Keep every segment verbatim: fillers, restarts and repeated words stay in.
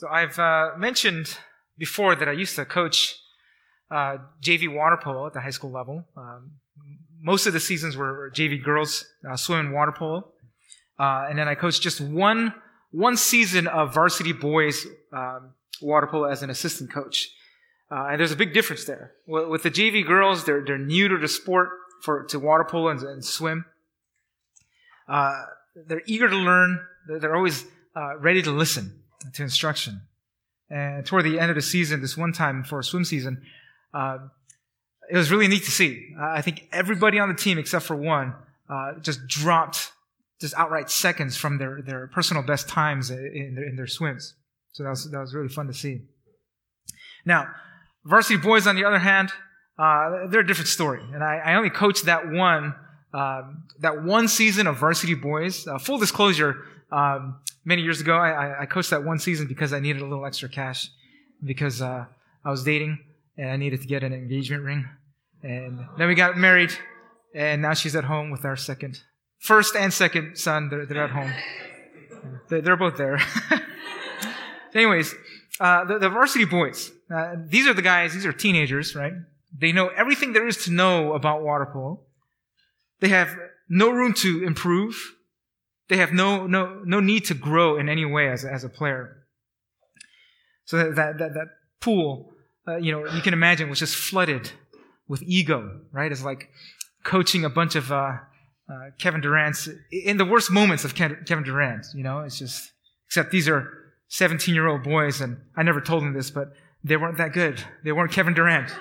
So I've uh, mentioned before that I used to coach uh, J V water polo at the high school level. Um, most of the seasons were J V girls uh, swim and water polo. Uh, and then I coached just one one season of varsity boys um, water polo as an assistant coach. Uh, and there's a big difference there. With the J V girls, they're they're new to the sport, for to water polo and, and swim. Uh, they're eager to learn. They're, they're always uh, ready to listen to instruction. And toward the end of the season, this one time for a swim season, uh, it was really neat to see. Uh, I think everybody on the team, except for one, uh, just dropped just outright seconds from their, their personal best times in their, in their swims. So that was that was really fun to see. Now, varsity boys, on the other hand, uh, they're a different story. And I, I only coached that one um, that one season of varsity boys. Uh, full disclosure. Um, many years ago, I, I coached that one season because I needed a little extra cash, because uh, I was dating and I needed to get an engagement ring. And then we got married, and now she's at home with our second, first and second son. They're, they're at home. They're, they're both there. Anyways, uh, the, the varsity boys, uh, these are the guys, these are teenagers, right? They know everything there is to know about water polo. They have no room to improve. They have no no no need to grow in any way as, as a player. So that that that, that pool, uh, you know, you can imagine, was just flooded with ego, right? It's like coaching a bunch of uh, uh, Kevin Durant's in the worst moments of Kevin Durant. You know, it's just, except these are seventeen-year-old boys, and I never told them this, but they weren't that good. They weren't Kevin Durant.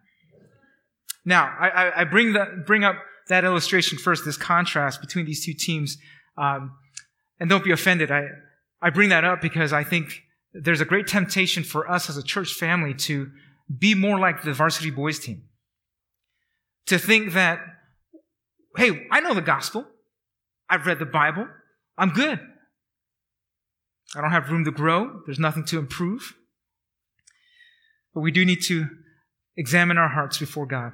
Now, I, I, I bring the bring up that illustration first, this contrast between these two teams. Um, and don't be offended. I, I bring that up because I think there's a great temptation for us as a church family to be more like the varsity boys team. To think that, hey, I know the gospel. I've read the Bible. I'm good. I don't have room to grow. There's nothing to improve. But we do need to examine our hearts before God.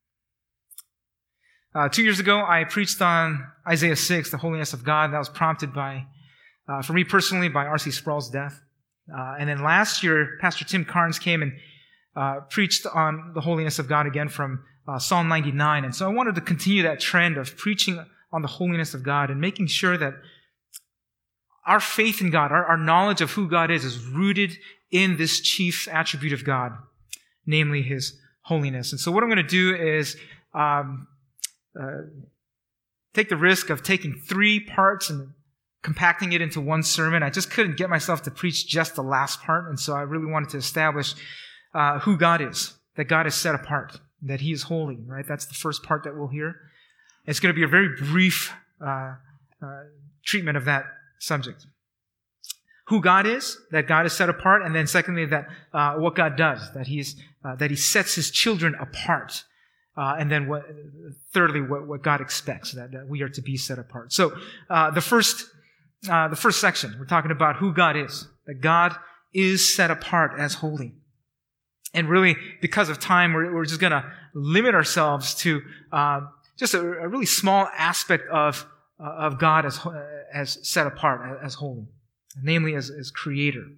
Uh, two years ago, I preached on Isaiah six, the holiness of God. That was prompted by, uh, for me personally, by R C Sproul's death. Uh, and then last year, Pastor Tim Carnes came and uh, preached on the holiness of God again from uh, Psalm ninety-nine. And so I wanted to continue that trend of preaching on the holiness of God and making sure that our faith in God, our, our knowledge of who God is, is rooted in this chief attribute of God, namely His holiness. And so what I'm going to do is um, uh, take the risk of taking three parts and compacting it into one sermon. I just couldn't get myself to preach just the last part, and so I really wanted to establish uh, who God is, that God is set apart, that He is holy, right? That's the first part that we'll hear. It's going to be a very brief uh, uh, treatment of that subject. Who God is, that God is set apart, and then secondly, that uh, what God does, that He's uh, that He sets His children apart, uh, and then what? Thirdly, what, what God expects, that, that we are to be set apart. So uh, the first uh, the first section, we're talking about who God is, that God is set apart as holy, and really because of time, we're, we're just going to limit ourselves to uh, just a, a really small aspect of uh, of God as as set apart as holy. Namely, as, as creator. A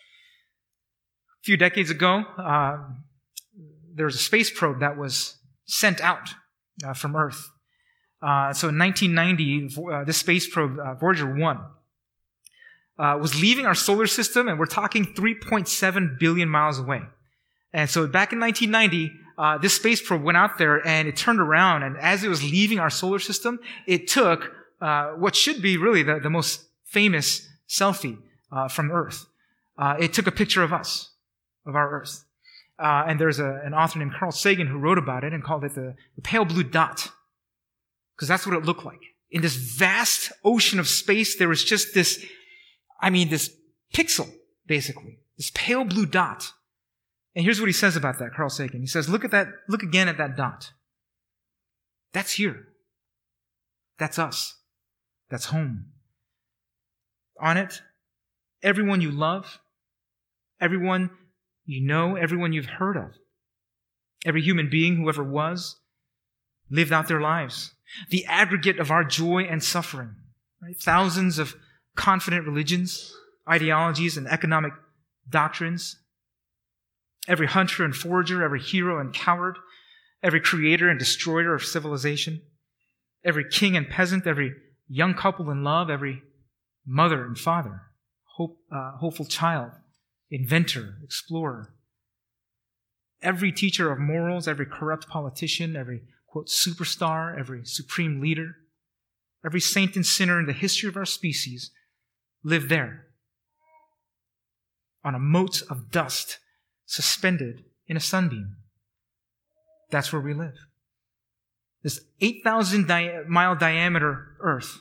few decades ago, uh, there was a space probe that was sent out uh, from Earth. Uh, so in nineteen ninety, uh, this space probe, uh, Voyager one, uh, was leaving our solar system, and we're talking three point seven billion miles away. And so back in nineteen ninety, uh, this space probe went out there, and it turned around, and as it was leaving our solar system, it took uh, what should be really the, the most famous selfie uh, from Earth. Uh, it took a picture of us, of our Earth. Uh, and there's a, an author named Carl Sagan who wrote about it and called it the, the pale blue dot. Because that's what it looked like. In this vast ocean of space, there was just this, I mean, this pixel, basically. This pale blue dot. And here's what he says about that, Carl Sagan. He says, look at that, look again at that dot. That's here. That's us. That's home. On it, everyone you love, everyone you know, everyone you've heard of, every human being who ever was, lived out their lives. The aggregate of our joy and suffering, right? Thousands of confident religions, ideologies, and economic doctrines, every hunter and forager, every hero and coward, every creator and destroyer of civilization, every king and peasant, every young couple in love, every mother and father, hope, uh, hopeful child, inventor, explorer, every teacher of morals, every corrupt politician, every, quote, superstar, every supreme leader, every saint and sinner in the history of our species live there on a mote of dust suspended in a sunbeam. That's where we live. This eight thousand di- mile diameter Earth,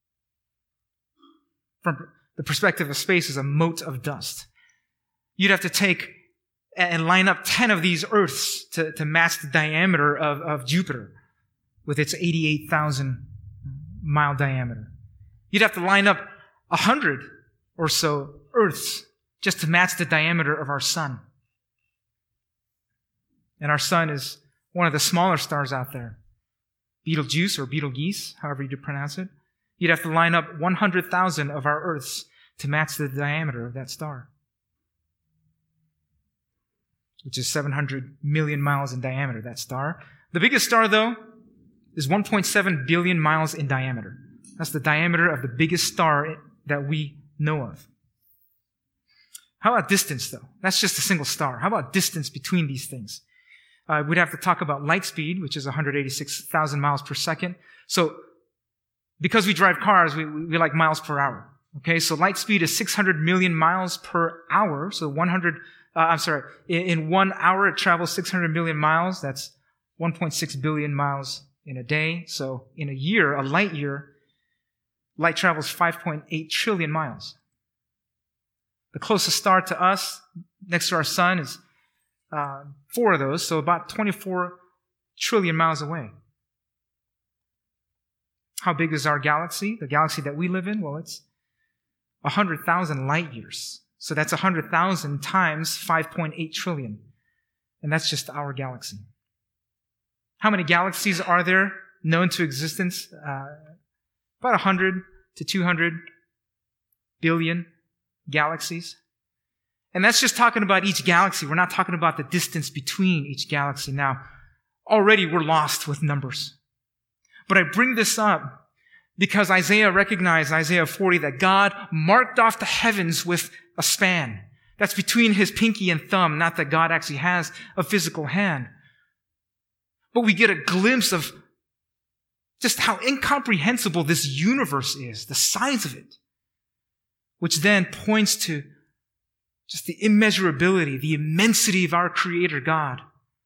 from the perspective of space, is a mote of dust. You'd have to take and line up ten of these Earths to, to match the diameter of, of Jupiter with its eighty-eight thousand mile diameter. You'd have to line up one hundred or so Earths just to match the diameter of our sun. And our sun is one of the smaller stars out there. Betelgeuse or Betelgeuse, however you pronounce it. You'd have to line up one hundred thousand of our Earths to match the diameter of that star, which is seven hundred million miles in diameter, that star. The biggest star, though, is one point seven billion miles in diameter. That's the diameter of the biggest star that we know of. How about distance, though? That's just a single star. How about distance between these things? Uh, we'd have to talk about light speed, which is one hundred eighty-six thousand miles per second. So, because we drive cars, we, we like miles per hour. Okay, so light speed is six hundred million miles per hour. So one hundred, uh, I'm sorry, in, in one hour it travels six hundred million miles. That's one point six billion miles in a day. So in a year, a light year, light travels five point eight trillion miles. The closest star to us, next to our sun, is uh, four of those, so about twenty-four trillion miles away. How big is our galaxy? The galaxy that we live in? Well, it's one hundred thousand light years. So that's one hundred thousand times five point eight trillion. And that's just our galaxy. How many galaxies are there known to existence? Uh, about one hundred to two hundred billion galaxies. And that's just talking about each galaxy. We're not talking about the distance between each galaxy. Now, already we're lost with numbers. But I bring this up because Isaiah recognized, Isaiah forty, that God marked off the heavens with a span. That's between his pinky and thumb, not that God actually has a physical hand. But we get a glimpse of just how incomprehensible this universe is, the size of it, which then points to just the immeasurability, the immensity of our Creator God,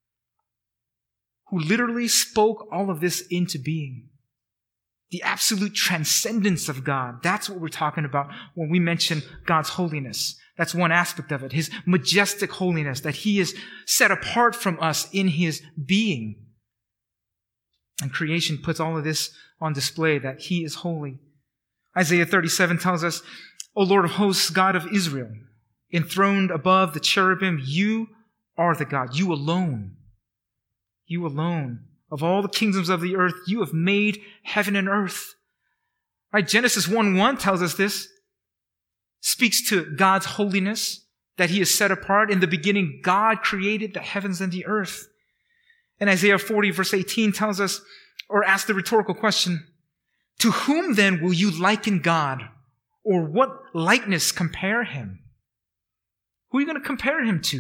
who literally spoke all of this into being. The absolute transcendence of God. That's what we're talking about when we mention God's holiness. That's one aspect of it. His majestic holiness, that he is set apart from us in his being. And creation puts all of this on display, that he is holy. Isaiah thirty-seven tells us, O Lord of hosts, God of Israel, enthroned above the cherubim, you are the God. You alone. You alone. Of all the kingdoms of the earth, you have made heaven and earth. Right? Genesis one one tells us this. Speaks to God's holiness, that he is set apart. In the beginning, God created the heavens and the earth. And Isaiah forty verse eighteen tells us, or asks the rhetorical question, to whom then will you liken God? Or what likeness compare him? Who are you going to compare him to?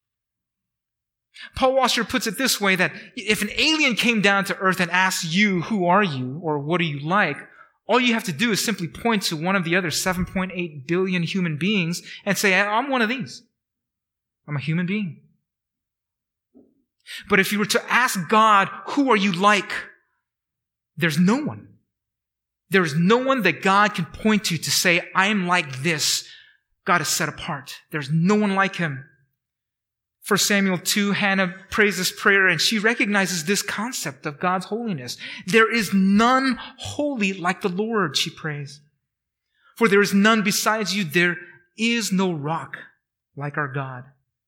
Paul Washer puts it this way, that if an alien came down to earth and asked you, who are you, or what are you like, all you have to do is simply point to one of the other seven point eight billion human beings and say, I'm one of these. I'm a human being. But if you were to ask God, who are you like? There's no one. There is no one that God can point to to say, I am like this. God is set apart. There's no one like him. First Samuel two, Hannah prays this prayer and she recognizes this concept of God's holiness. There is none holy like the Lord, she prays. For there is none besides you. There is no rock like our God.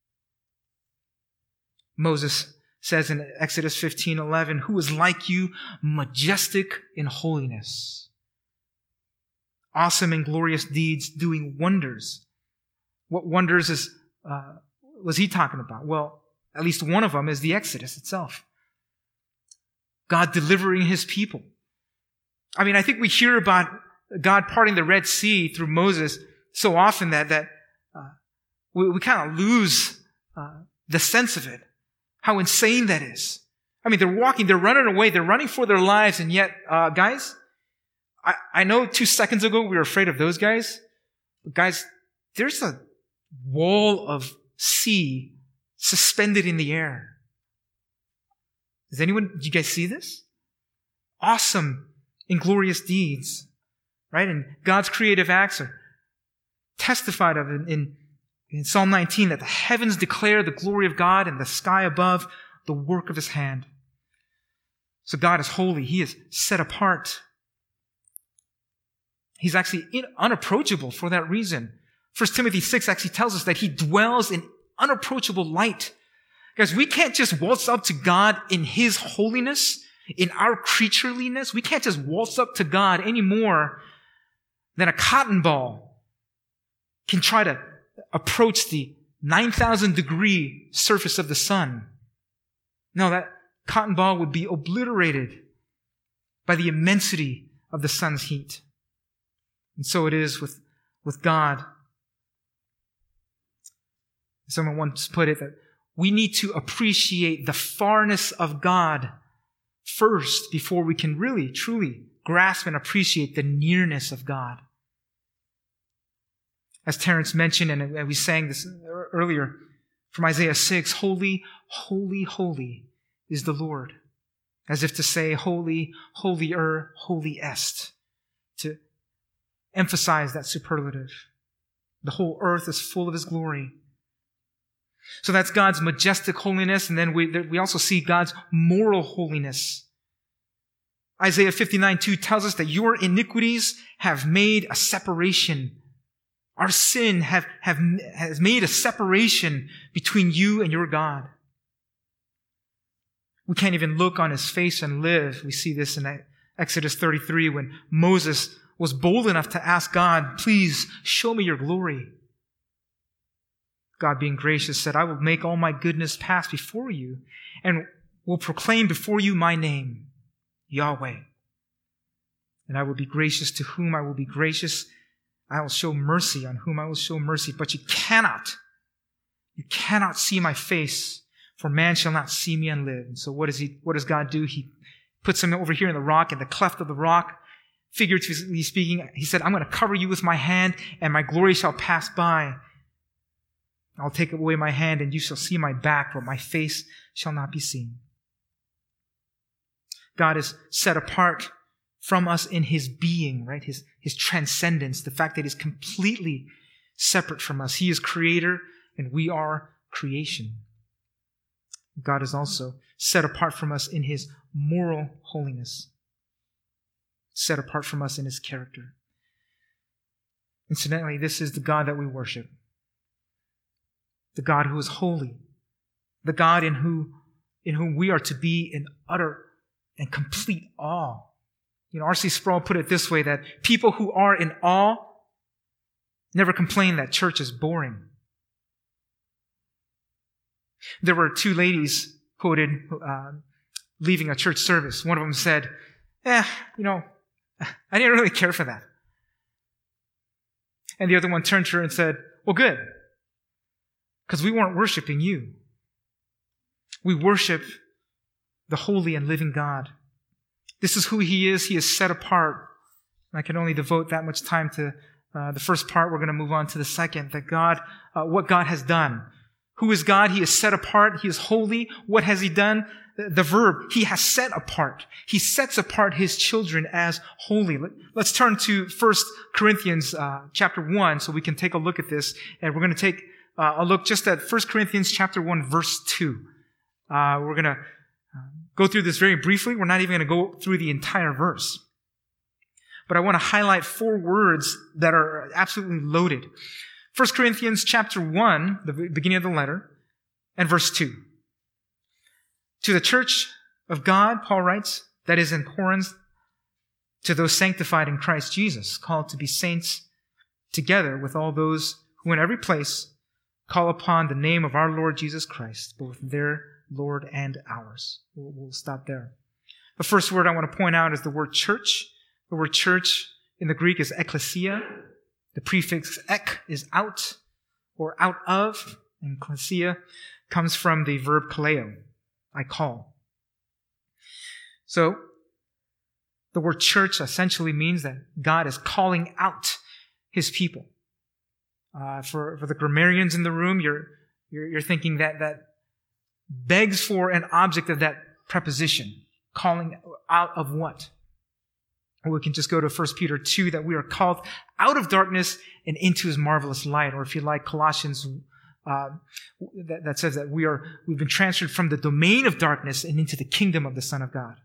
Moses says in Exodus fifteen eleven, who is like you, majestic in holiness, awesome in glorious deeds, doing wonders. What wonders is uh, was he talking about? Well, at least one of them is the Exodus itself. God delivering his people. I mean, I think we hear about God parting the Red Sea through Moses so often that, that uh, we, we kind of lose uh, the sense of it, how insane that is. I mean, they're walking, they're running away, they're running for their lives, and yet, uh, guys, I, I know two seconds ago we were afraid of those guys, but guys, there's a wall of sea suspended in the air. Does anyone, do you guys see this? Awesome and glorious deeds, right? And God's creative acts are testified of in, in, in Psalm nineteen, that the heavens declare the glory of God and the sky above the work of his hand. So God is holy. He is set apart. He's actually in, unapproachable for that reason. First Timothy six actually tells us that he dwells in unapproachable light. Guys, we can't just waltz up to God in his holiness, in our creatureliness. We can't just waltz up to God any more than a cotton ball can try to approach the nine thousand degree surface of the sun. No, that cotton ball would be obliterated by the immensity of the sun's heat. And so it is with, with God. Someone once put it that we need to appreciate the farness of God first before we can really, truly grasp and appreciate the nearness of God. As Terrence mentioned, and we sang this earlier from Isaiah six, holy, holy, holy is the Lord. As if to say, holy, holier, holiest. To emphasize that superlative. The whole earth is full of his glory. So that's God's majestic holiness, and then we, we also see God's moral holiness. Isaiah fifty-nine two tells us that your iniquities have made a separation. Our sin have, have, has made a separation between you and your God. We can't even look on his face and live. We see this in Exodus thirty-three when Moses was bold enough to ask God, please show me your glory. God, being gracious, said, I will make all my goodness pass before you and will proclaim before you my name, Yahweh. And I will be gracious to whom I will be gracious. I will show mercy on whom I will show mercy. But you cannot, you cannot see my face, for man shall not see me and live. And so what does he, what does God do? He puts him over here in the rock, in the cleft of the rock. Figuratively speaking, he said, I'm going to cover you with my hand, and my glory shall pass by. I'll take away my hand, and you shall see my back, but my face shall not be seen. God is set apart from us in his being, right? His, his transcendence, the fact that he's completely separate from us. He is creator, and we are creation. God is also set apart from us in his moral holiness, set apart from us in his character. Incidentally, this is the God that we worship. The God who is holy. The God in who, in whom we are to be in utter and complete awe. You know, R C Sproul put it this way, that people who are in awe never complain that church is boring. There were two ladies quoted uh, leaving a church service. One of them said, eh, you know, I didn't really care for that. And the other one turned to her and said, well, good. Because we weren't worshiping you. We worship the holy and living God. This is who he is. He is set apart. I can only devote that much time to uh, the first part. We're going to move on to the second. That God, uh, what God has done. Who is God? He is set apart. He is holy. What has he done? The, the verb, he has set apart. He sets apart his children as holy. Let, let's turn to First Corinthians uh, chapter one so we can take a look at this. And we're going to take uh, a look just at First Corinthians chapter one, verse two. Uh, we're going to go through this very briefly. We're not even going to go through the entire verse. But I want to highlight four words that are absolutely loaded. First Corinthians chapter one, the beginning of the letter, and verse two. To the church of God, Paul writes, that is in Corinth, to those sanctified in Christ Jesus, called to be saints, together with all those who in every place call upon the name of our Lord Jesus Christ, both their Lord and ours. We'll, we'll stop there. The first word I want to point out is the word church. The word church in the Greek is ekklesia. The prefix ek is out or out of, and ekklesia comes from the verb kaleo, I call. So, the word church essentially means that God is calling out his people. Uh, for, for the grammarians in the room, you're, you're, you're thinking that that begs for an object of that preposition. Calling out of what? Or we can just go to First Peter two, that we are called out of darkness and into his marvelous light. Or if you like, Colossians uh, that, that says that we are, we've been transferred from the domain of darkness and into the kingdom of the Son of God.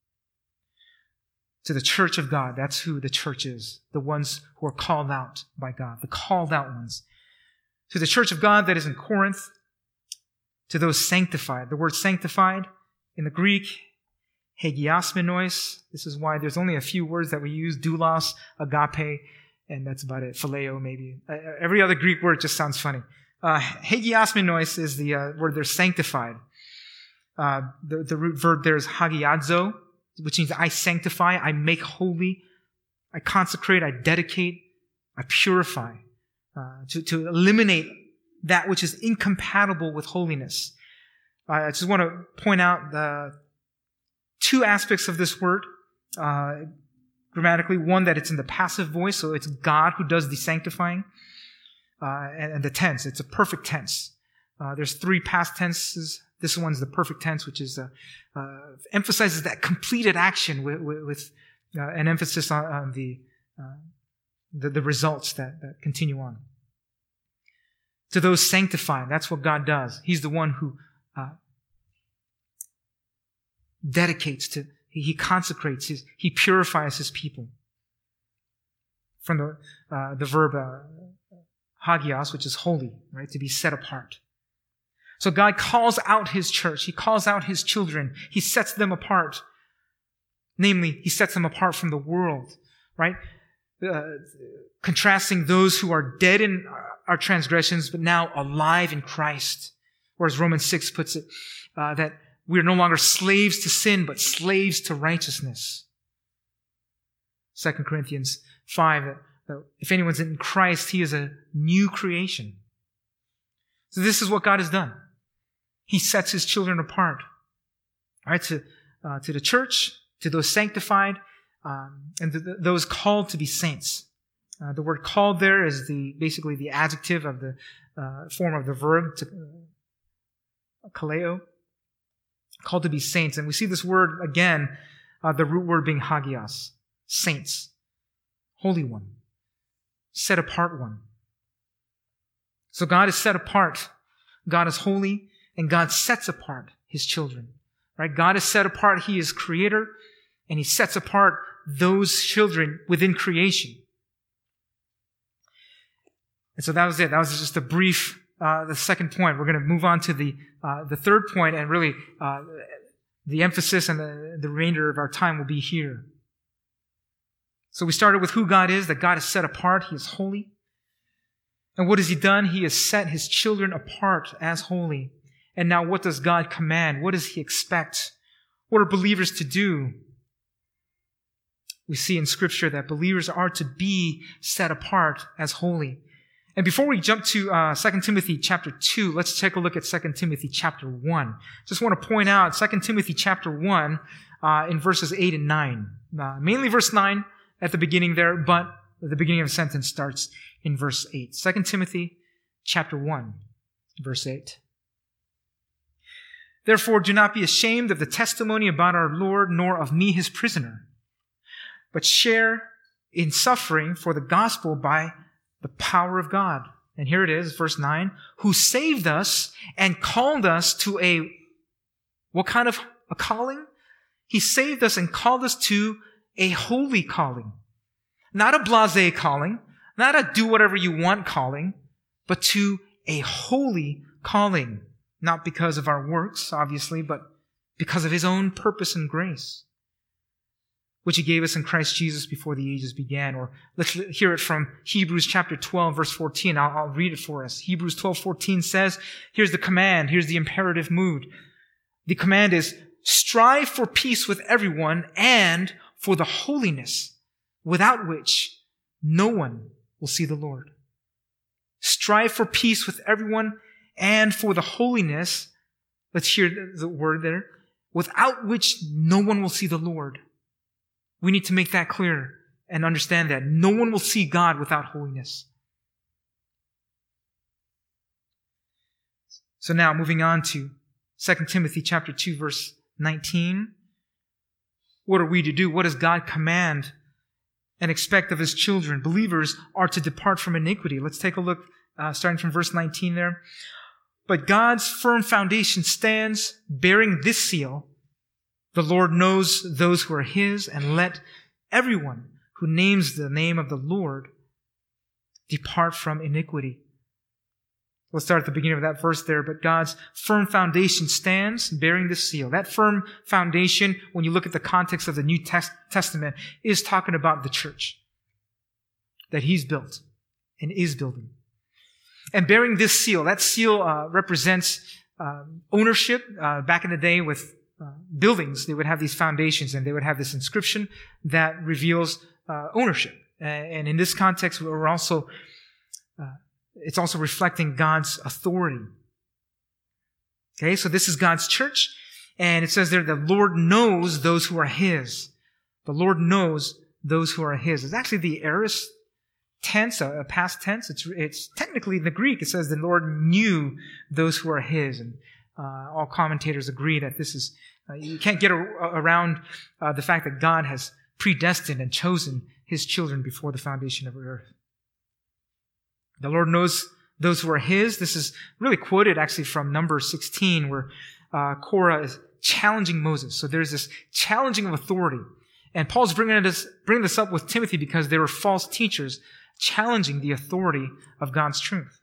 To the church of God. That's who the church is. The ones who are called out by God. The called out ones. To the church of God that is in Corinth. To those sanctified. The word sanctified in the Greek, hagiosmenos. This is why there's only a few words that we use. Doulos, agape, and that's about it. Phileo, maybe. Uh, every other Greek word just sounds funny. Uh, hagiosmenos is the uh, word they're sanctified. Uh, the, the root verb there is hagiadzo, which means I sanctify, I make holy, I consecrate, I dedicate, I purify, uh, to, to eliminate that which is incompatible with holiness. Uh, I just want to point out the two aspects of this word, uh, grammatically. One, that it's in the passive voice, so it's God who does the sanctifying, uh, and, and the tense, it's a perfect tense. Uh, there's three past tenses. This one's the perfect tense, which is uh, uh, emphasizes that completed action with, with, with uh, an emphasis on, on the, uh, the the results that, that continue on. To those sanctifying, that's what God does. He's the one who uh, dedicates to, he consecrates, his, he purifies his people. From the uh, the verb uh, hagios, which is holy, right, to be set apart. So God calls out his church. He calls out his children. He sets them apart. Namely, he sets them apart from the world, right? Uh, contrasting those who are dead in our transgressions, but now alive in Christ. Or as Romans six puts it, uh, that we are no longer slaves to sin, but slaves to righteousness. Second Corinthians five, that, that if anyone's in Christ, he is a new creation. So this is what God has done. He sets his children apart, right? To uh, to the church, to those sanctified, um, and to the, those called to be saints. Uh, the word "called" there is the basically the adjective of the uh, form of the verb to uh, kaleo, called to be saints. And we see this word again, uh, the root word being hagios, saints, holy one, set apart one. So God is set apart. God is holy, and God sets apart his children. Right? God is set apart. He is creator, and he sets apart those children within creation. And so that was it. That was just a brief, uh, the second point. We're going to move on to the uh, the third point, and really uh, the emphasis and the, the remainder of our time will be here. So we started with who God is, that God is set apart. He is holy. And what has he done? He has set his children apart as holy. And now what does God command? What does he expect? What are believers to do? We see in Scripture that believers are to be set apart as holy. And before we jump to uh, Second Timothy chapter two, let's take a look at Second Timothy chapter one. Just want to point out Second Timothy chapter one uh, in verses eight and nine. Uh, mainly verse nine at the beginning there, but the beginning of the sentence starts in verse eight. Second Timothy chapter one, verse eight. Therefore, do not be ashamed of the testimony about our Lord, nor of me, his prisoner, but share in suffering for the gospel by the power of God. And here it is, verse nine, who saved us and called us to a, what kind of a calling? He saved us and called us to a holy calling. Not a blasé calling, not a do whatever you want calling, but to a holy calling. Not because of our works, obviously, but because of his own purpose and grace. which he gave us in Christ Jesus before the ages began. Or let's hear it from Hebrews chapter twelve, verse fourteen. I'll, I'll read it for us. Hebrews twelve, fourteen says, here's the command, here's the imperative mood. The command is, strive for peace with everyone and for the holiness, without which no one will see the Lord. Strive for peace with everyone and for the holiness, let's hear the word there, without which no one will see the Lord. We need to make that clear and understand that no one will see God without holiness. So now moving on to Second Timothy chapter two, verse nineteen. What are we to do? What does God command and expect of his children? Believers are to depart from iniquity. Let's take a look, uh, starting from verse nineteen there. But God's firm foundation stands, bearing this seal: the Lord knows those who are his, and let everyone who names the name of the Lord depart from iniquity. We'll start at the beginning of that verse there. But God's firm foundation stands, bearing this seal. That firm foundation, when you look at the context of the New Testament, is talking about the church that he's built and is building. And bearing this seal, that seal uh, represents uh, ownership. Uh, back in the day with uh, buildings, they would have these foundations and they would have this inscription that reveals uh, ownership. Uh, and in this context, we're also, uh, it's also reflecting God's authority. Okay, so this is God's church. And it says there, the Lord knows those who are his. The Lord knows those who are his. It's actually the aorist tense, a past tense. It's, it's technically in the Greek. It says the Lord knew those who are his. And uh, all commentators agree that this is, uh, you can't get a, around uh, the fact that God has predestined and chosen his children before the foundation of the earth. The Lord knows those who are his. This is really quoted actually from Numbers sixteen, where uh, Korah is challenging Moses. So there's this challenging of authority. And Paul's bringing this, bringing this up with Timothy because they were false teachers challenging the authority of God's truth.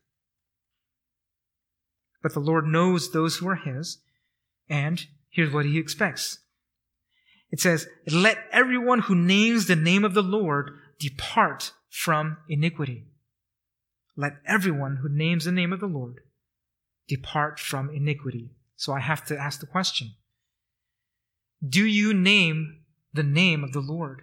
But the Lord knows those who are his, and here's what he expects. It says, let everyone who names the name of the Lord depart from iniquity. Let everyone who names the name of the Lord depart from iniquity. So I have to ask the question, do you name the name of the Lord?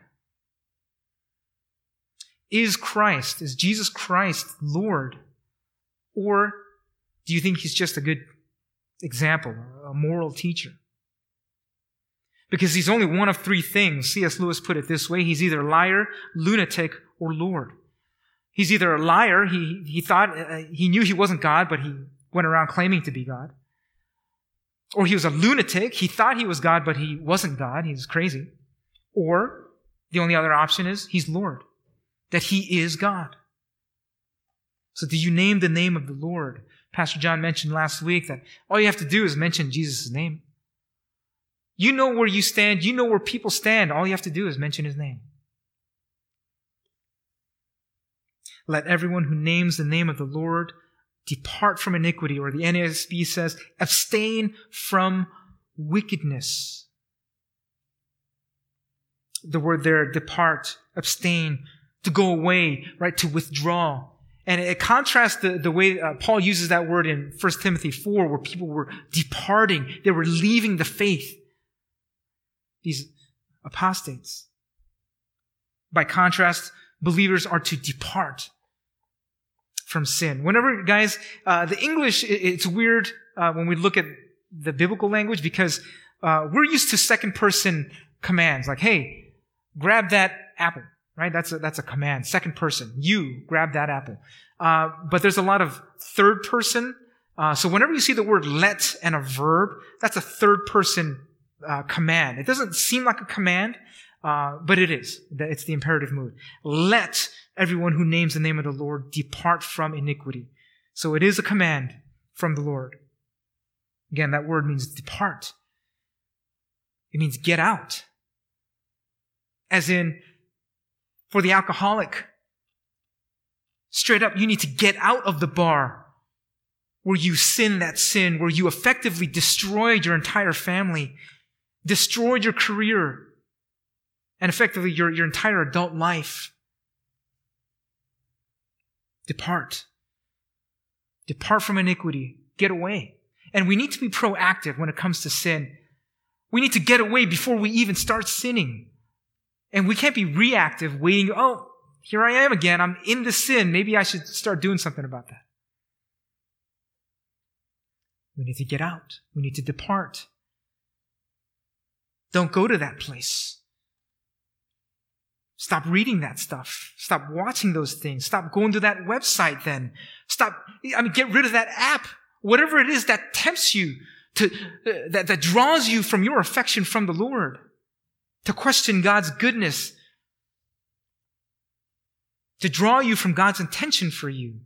Is Christ, is Jesus Christ Lord? Or do you think he's just a good example, a moral teacher? Because he's only one of three things. C S Lewis put it this way: he's either liar, lunatic, or Lord. He's either a liar, he, he thought, uh, he knew he wasn't God, but he went around claiming to be God. Or he was a lunatic, he thought he was God, but he wasn't God, he was crazy. Or the only other option is he's Lord, that he is God. So do you name the name of the Lord? Pastor John mentioned last week that all you have to do is mention Jesus' name. You know where you stand, you know where people stand, all you have to do is mention his name. Let everyone who names the name of the Lord depart from iniquity, or the N A S B says, abstain from wickedness. The word there, depart, abstain, to go away, right, to withdraw. And it contrasts the, the way uh, Paul uses that word in First Timothy four, where people were departing, they were leaving the faith. These apostates. By contrast, believers are to depart from sin. Whenever, guys, uh, the English, it's weird uh, when we look at the biblical language, because uh, we're used to second person commands, like, hey, grab that apple, right? That's a, that's a command. Second person, you grab that apple. Uh, but there's a lot of third person. Uh, so whenever you see the word let and a verb, that's a third person uh, command. It doesn't seem like a command, uh, but it is. It's the imperative mood. Let everyone who names the name of the Lord depart from iniquity. So it is a command from the Lord. Again, that word means depart. It means get out. As in, for the alcoholic, straight up, you need to get out of the bar where you sin that sin, where you effectively destroyed your entire family, destroyed your career, and effectively your, your entire adult life. Depart. Depart from iniquity. Get away. And we need to be proactive when it comes to sin. We need to get away before we even start sinning. And we can't be reactive, waiting, oh, here I am again. I'm in the sin. Maybe I should start doing something about that. We need to get out. We need to depart. Don't go to that place. Stop reading that stuff. Stop watching those things. Stop going to that website then. Stop, I mean, get rid of that app. Whatever it is that tempts you, to uh, that, that draws you from your affection from the Lord, to question God's goodness, to draw you from God's intention for you.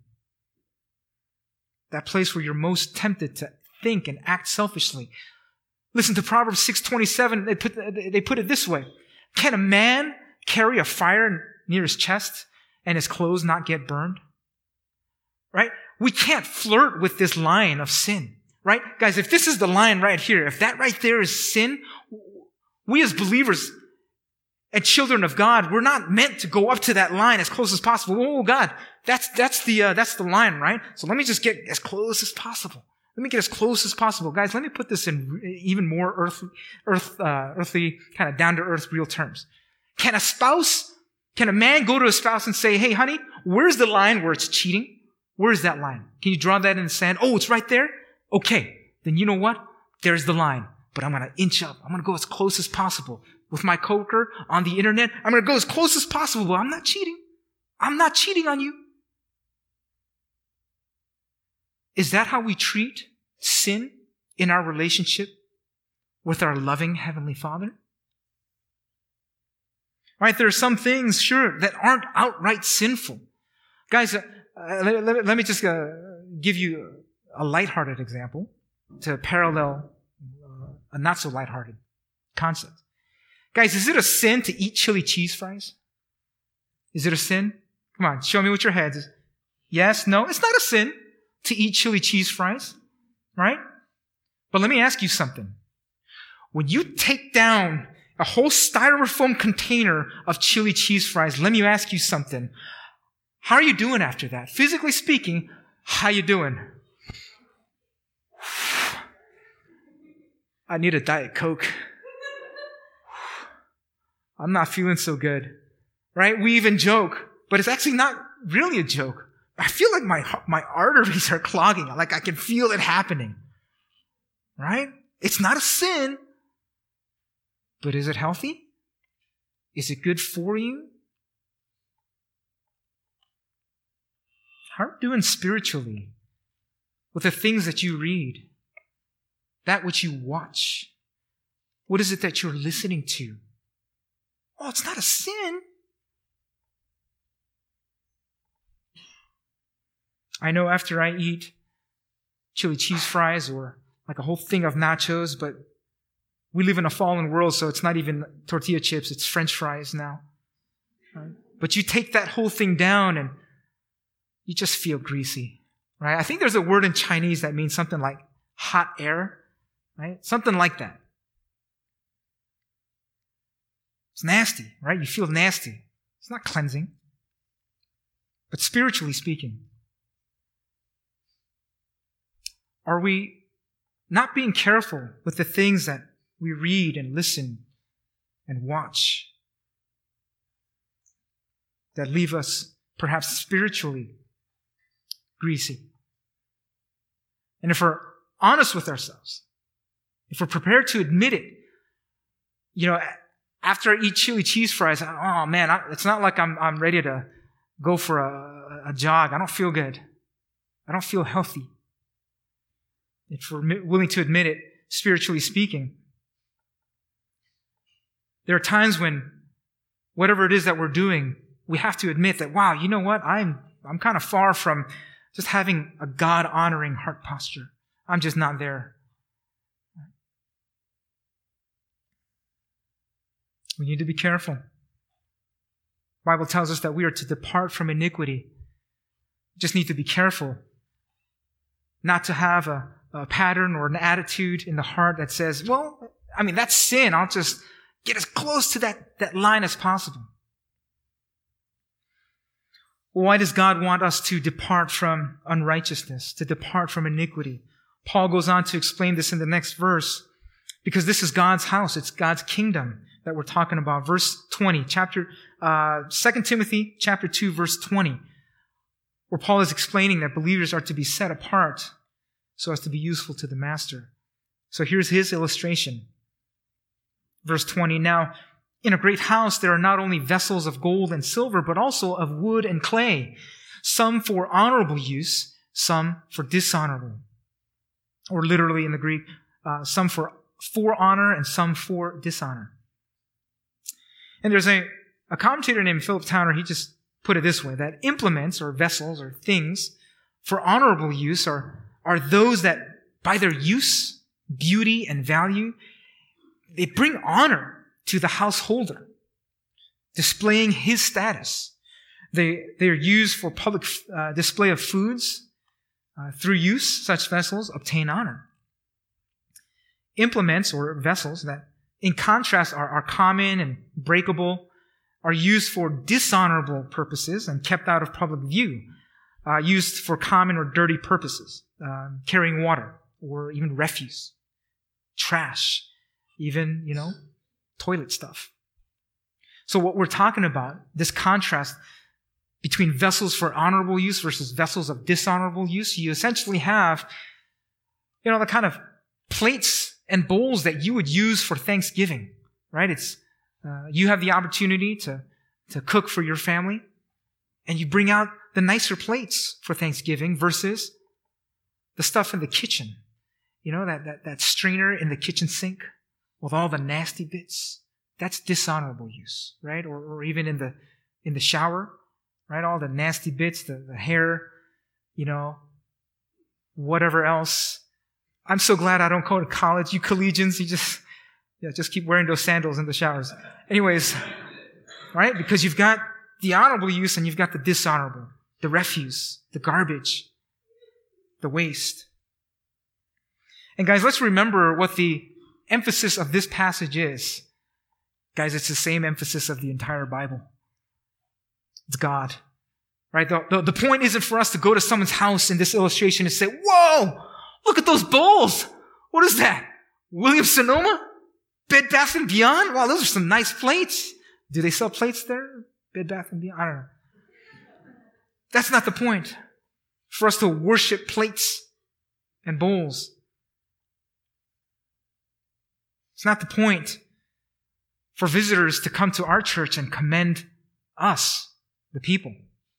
That place where you're most tempted to think and act selfishly. Listen to Proverbs six twenty-seven. They put, they put it this way. Can a man carry a fire near his chest and his clothes not get burned? Right? We can't flirt with this line of sin. Right? Guys, if this is the line right here, if that right there is sin, we as believers and children of God, we're not meant to go up to that line as close as possible. Oh God, that's, that's the, uh, that's the line, right? So let me just get as close as possible. Let me get as close as possible. Guys, let me put this in even more earth, earth, uh, earthly, kind of down to earth real terms. Can a spouse, can a man go to a spouse and say, hey honey, where's the line where it's cheating? Where's that line? Can you draw that in the sand? Oh, it's right there? Okay. Then you know what? There's the line. But I'm going to inch up. I'm going to go as close as possible. With my coworker on the internet, I'm going to go as close as possible, but I'm not cheating. I'm not cheating on you. Is that how we treat sin in our relationship with our loving Heavenly Father? Right? There are some things, sure, that aren't outright sinful. Guys, uh, let, let, let me just uh, give you a lighthearted example to parallel uh, a not so lighthearted concept. Guys, is it a sin to eat chili cheese fries? Is it a sin? Come on, show me with your heads. Yes? No? It's not a sin to eat chili cheese fries, right? But let me ask you something. When you take down a whole styrofoam container of chili cheese fries, let me ask you something. How are you doing after that? Physically speaking, how you doing? I need a Diet Coke. I'm not feeling so good, right? We even joke, but it's actually not really a joke. I feel like my, my arteries are clogging. Like I can feel it happening, right? It's not a sin, but is it healthy? Is it good for you? How are you doing spiritually with the things that you read, that which you watch? What is it that you're listening to? Oh, it's not a sin. I know after I eat chili cheese fries or like a whole thing of nachos, but we live in a fallen world, so it's not even tortilla chips, it's French fries now. Right? But you take that whole thing down and you just feel greasy, right? I think there's a word in Chinese that means something like hot air, right? Something like that. It's nasty, right? You feel nasty. It's not cleansing. But spiritually speaking, are we not being careful with the things that we read and listen and watch that leave us perhaps spiritually greasy? And if we're honest with ourselves, if we're prepared to admit it, you know, after I eat chili cheese fries, oh man, I, it's not like I'm I'm ready to go for a, a jog. I don't feel good. I don't feel healthy. If we're willing to admit it, spiritually speaking, there are times when whatever it is that we're doing, we have to admit that, wow, you know what? I'm I'm kind of far from just having a God-honoring heart posture. I'm just not there. We need to be careful. The Bible tells us that we are to depart from iniquity. We just need to be careful not to have a, a pattern or an attitude in the heart that says, well, I mean, that's sin. I'll just Get as close to that, that line as possible. Why does God want us to depart from unrighteousness, to depart from iniquity? Paul goes on to explain this in the next verse, because this is God's house. It's God's kingdom that we're talking about. Verse twenty, chapter, uh, Second Timothy chapter two, verse twenty, where Paul is explaining that believers are to be set apart so as to be useful to the master. So here's his illustration. Verse twenty, now, in a great house there are not only vessels of gold and silver, but also of wood and clay, some for honorable use, some for dishonorable. Or literally in the Greek, uh, some for, for honor and some for dishonor. And there's a, a commentator named Philip Towner, he just put it this way, that implements or vessels or things for honorable use are, are those that by their use, beauty, and value, they bring honor to the householder, displaying his status. They, they are used for public uh, display of foods. Uh, through use, such vessels obtain honor. Implements or vessels that, in contrast, are, are common and breakable, are used for dishonorable purposes and kept out of public view, uh, used for common or dirty purposes, uh, carrying water or even refuse, trash, even, you know, toilet stuff. So what we're talking about, this contrast between vessels for honorable use versus vessels of dishonorable use, you essentially have, you know, the kind of plates and bowls that you would use for Thanksgiving, right? It's, uh, you have the opportunity to, to cook for your family, and you bring out the nicer plates for Thanksgiving versus the stuff in the kitchen. You know, that, that, that strainer in the kitchen sink with all the nasty bits. That's dishonorable use, right? Or, or even in the, in the shower, right? All the nasty bits, the, the hair, you know, whatever else. I'm so glad I don't go to college. You collegians, you just, yeah, just keep wearing those sandals in the showers. Anyways, right? Because you've got the honorable use and you've got the dishonorable, the refuse, the garbage, the waste. And guys, let's remember what the emphasis of this passage is. Guys, it's the same emphasis of the entire Bible. It's God, right? The, the, the point isn't for us to go to someone's house in this illustration and say, whoa, look at those bowls. What is that? Williams-Sonoma? Bed Bath and Beyond? Wow, those are some nice plates. Do they sell plates there? Bed Bath and Beyond? I don't know. That's not the point. For us to worship plates and bowls. It's not the point for visitors to come to our church and commend us, the people.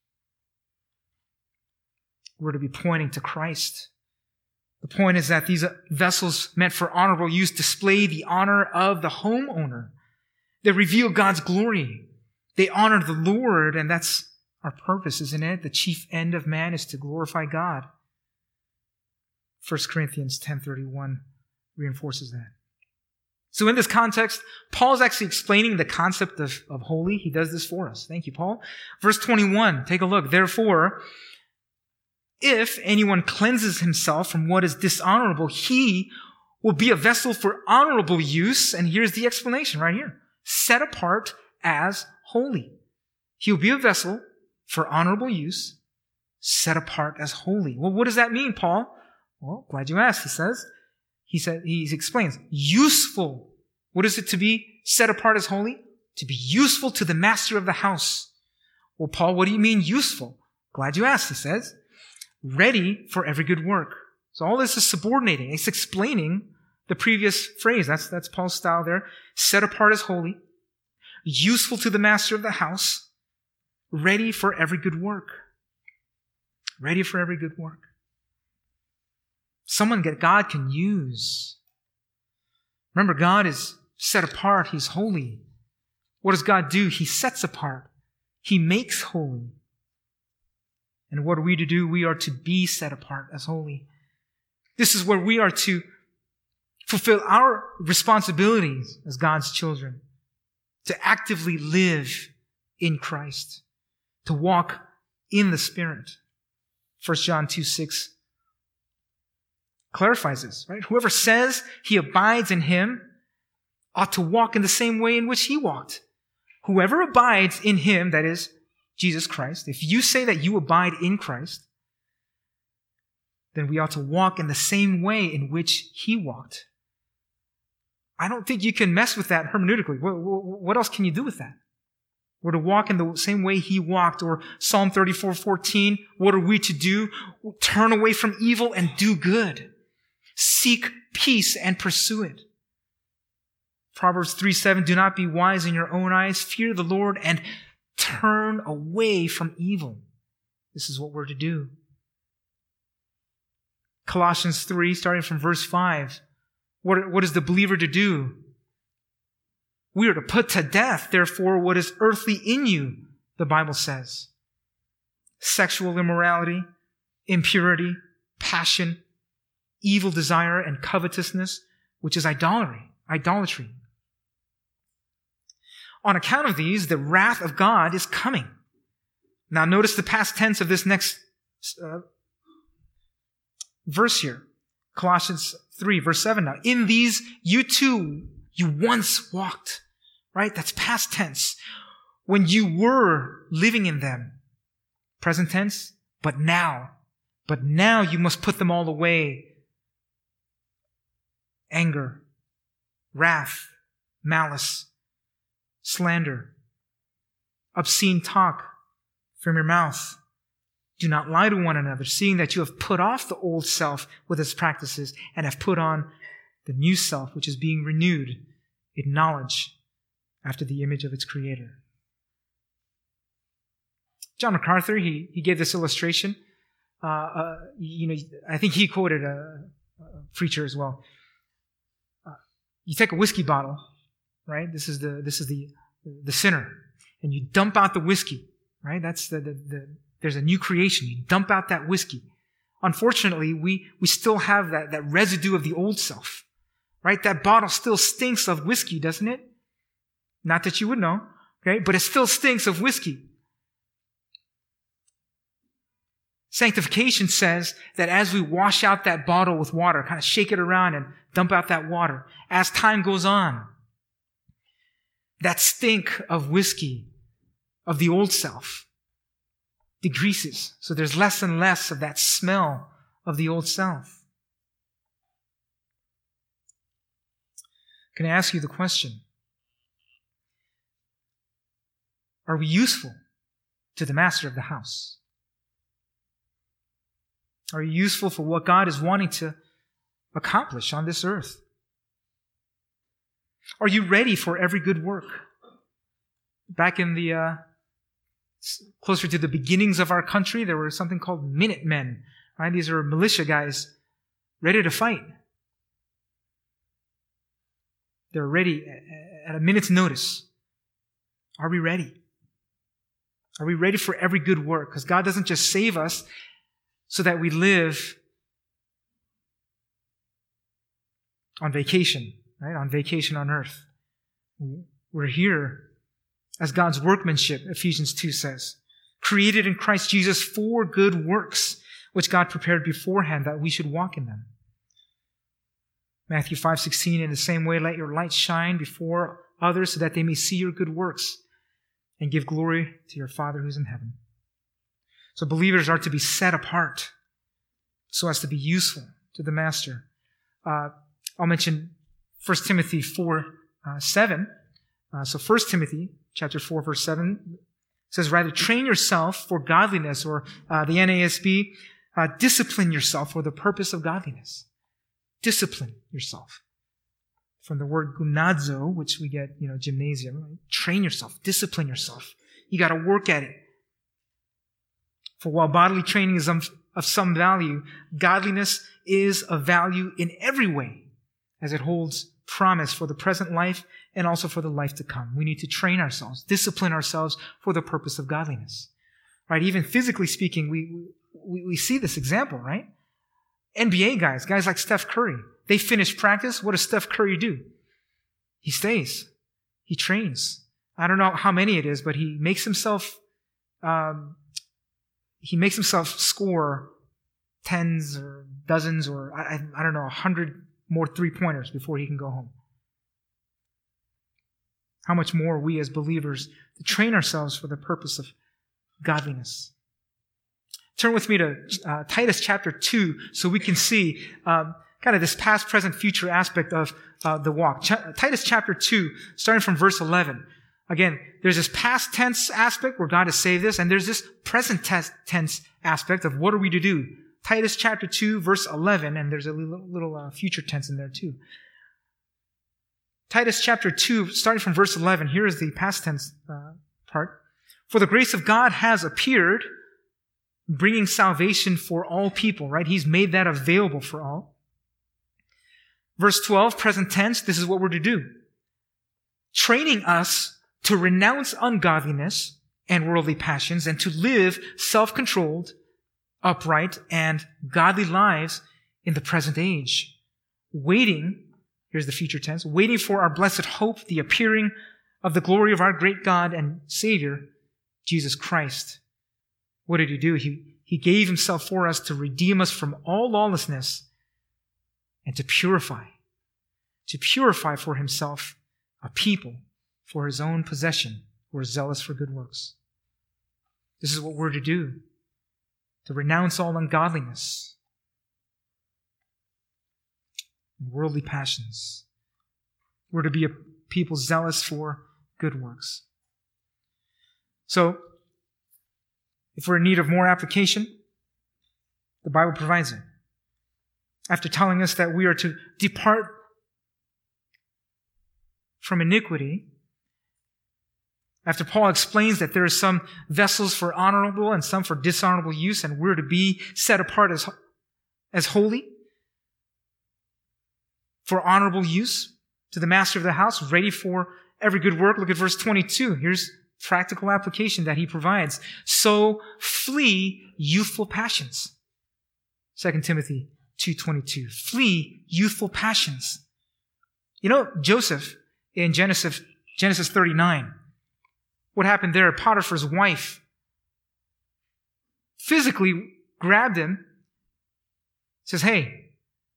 We're to be pointing to Christ. The point is that these vessels meant for honorable use display the honor of the homeowner. They reveal God's glory. They honor the Lord, and that's our purpose, isn't it? The chief end of man is to glorify God. First Corinthians ten thirty-one reinforces that. So in this context, Paul's actually explaining the concept of, of holy. He does this for us. Thank you, Paul. Verse twenty-one, take a look. Therefore, if anyone cleanses himself from what is dishonorable, he will be a vessel for honorable use. And here's the explanation right here. Set apart as holy. He will be a vessel for honorable use, set apart as holy. Well, what does that mean, Paul? Well, glad you asked, he says. He said, he explains, useful. What is it to be set apart as holy? To be useful to the master of the house. Well, Paul, what do you mean useful? Glad you asked, he says. Ready for every good work. So all this is subordinating. It's explaining the previous phrase. That's, that's Paul's style there. Set apart as holy. Useful to the master of the house. Ready for every good work. Ready for every good work. Someone that God can use. Remember, God is set apart. He's holy. What does God do? He sets apart. He makes holy. And what are we to do? We are to be set apart as holy. This is where we are to fulfill our responsibilities as God's children. To actively live in Christ. To walk in the Spirit. First John two six clarifies this, right? Whoever says he abides in him ought to walk in the same way in which he walked. Whoever abides in him, that is, Jesus Christ, if you say that you abide in Christ, then we ought to walk in the same way in which he walked. I don't think you can mess with that hermeneutically. What, what else can you do with that? We're to walk in the same way he walked. Or Psalm thirty-four fourteen, what are we to do? Turn away from evil and do good. Seek peace and pursue it. Proverbs three seven, do not be wise in your own eyes. Fear the Lord and turn away from evil. This is what we're to do. Colossians three, starting from verse five. What, what is the believer to do? We are to put to death, therefore, what is earthly in you, the Bible says. Sexual immorality, impurity, passion, evil desire, and covetousness, which is idolatry. Idolatry. On account of these, the wrath of God is coming. Now notice the past tense of this next uh, verse here. Colossians three, verse seven now. In these you too, you once walked. Right? That's past tense. When you were living in them. Present tense, but now. But now you must put them all away. Anger, wrath, malice, slander, obscene talk from your mouth. Do not lie to one another, seeing that you have put off the old self with its practices and have put on the new self, which is being renewed in knowledge after the image of its creator. John MacArthur, he, he gave this illustration. Uh, uh, you know, I think he quoted a, a preacher as well. Uh, you take a whiskey bottle, right? This is the this is the the sinner, and you dump out the whiskey, right? That's the the, the there's a new creation. You dump out that whiskey. Unfortunately, we we still have that that residue of the old self, right? That bottle still stinks of whiskey, doesn't it? Not that you would know, okay? But it still stinks of whiskey. Sanctification says that as we wash out that bottle with water, kind of shake it around and dump out that water, as time goes on, that stink of whiskey, of the old self, decreases. So there's less and less of that smell of the old self. Can I ask you the question? Are we useful to the master of the house? Are you useful for what God is wanting to accomplish on this earth? Are you ready for every good work? Back in the, uh, closer to the beginnings of our country, there were something called Minutemen. Right? These are militia guys ready to fight. They're ready at a minute's notice. Are we ready? Are we ready for every good work? Because God doesn't just save us so that we live on vacation, right? On vacation on earth. We're here as God's workmanship, Ephesians two says, created in Christ Jesus for good works, which God prepared beforehand that we should walk in them. Matthew five sixteen, in the same way, let your light shine before others so that they may see your good works and give glory to your Father who's in heaven. So believers are to be set apart so as to be useful to the Master. Uh, I'll mention First Timothy four, seven. Uh, so First Timothy chapter four, verse seven says, rather train yourself for godliness, or uh, the N A S B, uh, discipline yourself for the purpose of godliness. Discipline yourself. From the word gunadzo, which we get, you know, gymnasium. Right? Train yourself. Discipline yourself. You got to work at it. For while bodily training is of some value, godliness is of value in every way, as it holds promise for the present life and also for the life to come. We need to train ourselves, discipline ourselves for the purpose of godliness. Right? Even physically speaking, we, we, we see this example, right? N B A guys, guys like Steph Curry, they finish practice. What does Steph Curry do? He stays. He trains. I don't know how many it is, but he makes himself, um, he makes himself score tens or dozens or, I, I don't know, a hundred more three-pointers before he can go home. how much more we as believers to train ourselves for the purpose of godliness. Turn with me to uh, Titus chapter two so we can see um, kind of this past, present, future aspect of uh, the walk. Ch- Titus chapter two, starting from verse eleven. Again, there's this past tense aspect where God has saved us, and there's this present tense aspect of what are we to do. Titus chapter two, verse eleven, and there's a little, little uh, future tense in there too. Titus chapter two, starting from verse eleven, here is the past tense uh, part. For the grace of God has appeared, bringing salvation for all people, right? He's made that available for all. Verse twelve, present tense, this is what we're to do. Training us to renounce ungodliness and worldly passions and to live self-controlled, upright, and godly lives in the present age. Waiting, here's the future tense, waiting for our blessed hope, the appearing of the glory of our great God and Savior, Jesus Christ. What did he do? He, he gave himself for us to redeem us from all lawlessness and to purify, to purify for himself a people for his own possession who are zealous for good works. This is what we're to do, to renounce all ungodliness and worldly passions. We're to be a people zealous for good works. So, if we're in need of more application, the Bible provides it. After telling us that we are to depart from iniquity, after Paul explains that there are some vessels for honorable and some for dishonorable use, and we're to be set apart as, as holy for honorable use to the master of the house, ready for every good work. Look at verse twenty-two. Here's practical application that he provides. So flee youthful passions. Second Timothy two twenty-two. Flee youthful passions. You know, Joseph in Genesis, Genesis thirty-nine, what happened there? Potiphar's wife physically grabbed him, says, hey,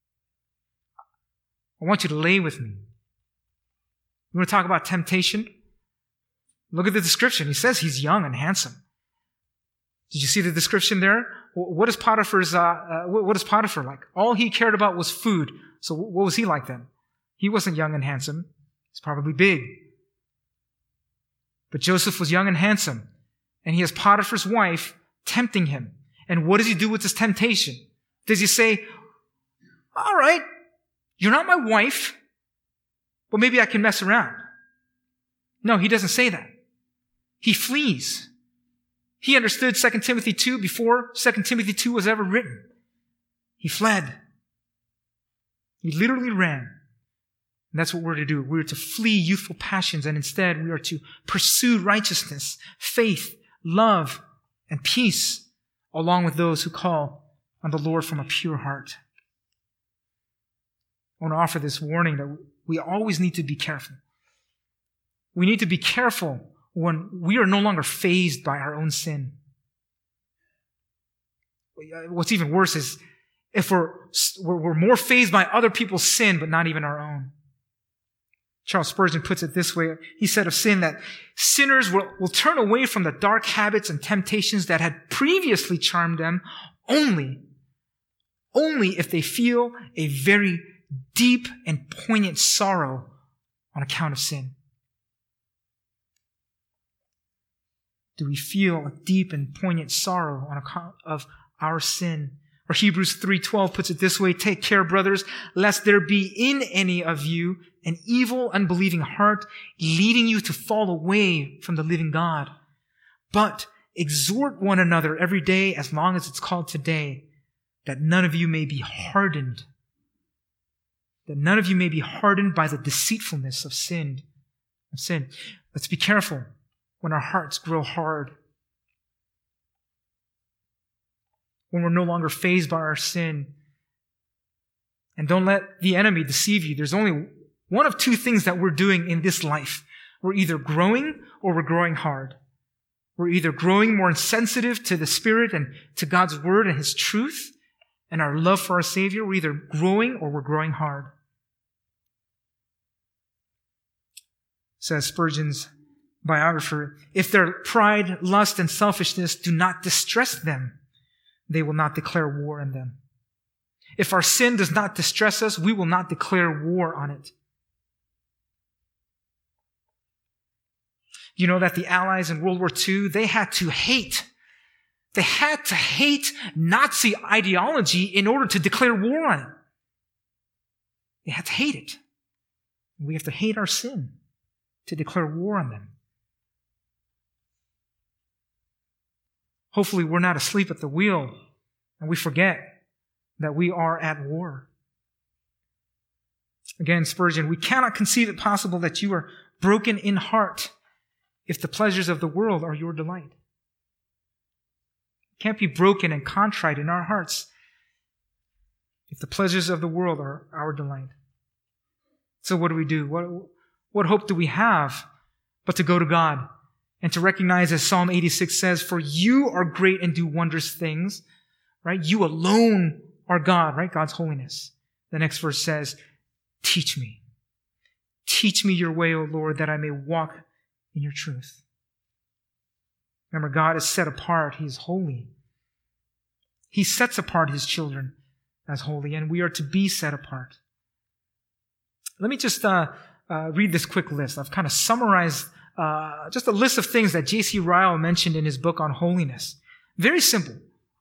I want you to lay with me. You want to talk about temptation? Look at the description. He says he's young and handsome. Did you see the description there? What is Potiphar's, uh, uh, what is Potiphar like? All he cared about was food. So what was he like then? He wasn't young and handsome. He's probably big. But Joseph was young and handsome. And he has Potiphar's wife tempting him. And what does he do with this temptation? Does he say, all right, you're not my wife, but maybe I can mess around? No, he doesn't say that. He flees. He understood Second Timothy two before Second Timothy two was ever written. He fled. He literally ran. And that's what we're to do. We're to flee youthful passions, and instead we are to pursue righteousness, faith, love, and peace, along with those who call on the Lord from a pure heart. I want to offer this warning that we always need to be careful. We need to be careful when we are no longer fazed by our own sin. What's even worse is if we're, we're more fazed by other people's sin, but not even our own. Charles Spurgeon puts it this way. He said of sin that sinners will, will turn away from the dark habits and temptations that had previously charmed them only, only if they feel a very deep and poignant sorrow on account of sin. Do we feel a deep and poignant sorrow on account of our sin? Or Hebrews three twelve puts it this way, take care, brothers, lest there be in any of you an evil, unbelieving heart, leading you to fall away from the living God. But exhort one another every day, as long as it's called today, that none of you may be hardened. That none of you may be hardened by the deceitfulness of sin. Of sin. Let's be careful when our hearts grow hard. When we're no longer fazed by our sin. And don't let the enemy deceive you. There's only one of two things that we're doing in this life. We're either growing or we're growing hard. We're either growing more sensitive to the Spirit and to God's Word and His truth and our love for our Savior. We're either growing or we're growing hard. says Spurgeon's biographer. If their pride, lust, and selfishness do not distress them, they will not declare war on them. If our sin does not distress us, we will not declare war on it. You know that the Allies in World War Two, they had to hate, they had to hate Nazi ideology in order to declare war on it. They had to hate it. We have to hate our sin to declare war on them. Hopefully we're not asleep at the wheel and we forget that we are at war. Again, Spurgeon, we cannot conceive it possible that you are broken in heart if the pleasures of the world are your delight. We can't be broken and contrite in our hearts if the pleasures of the world are our delight. So what do we do? What, what hope do we have but to go to God and to recognize, as Psalm eighty-six says, for you are great and do wondrous things, right? You alone are God, right? God's holiness. The next verse says, teach me. Teach me your way, O Lord, that I may walk in your truth. Remember, God is set apart. He is holy. He sets apart his children as holy, and we are to be set apart. Let me just uh, uh, read this quick list. I've kind of summarized uh, just a list of things that J C Ryle mentioned in his book on holiness. Very simple.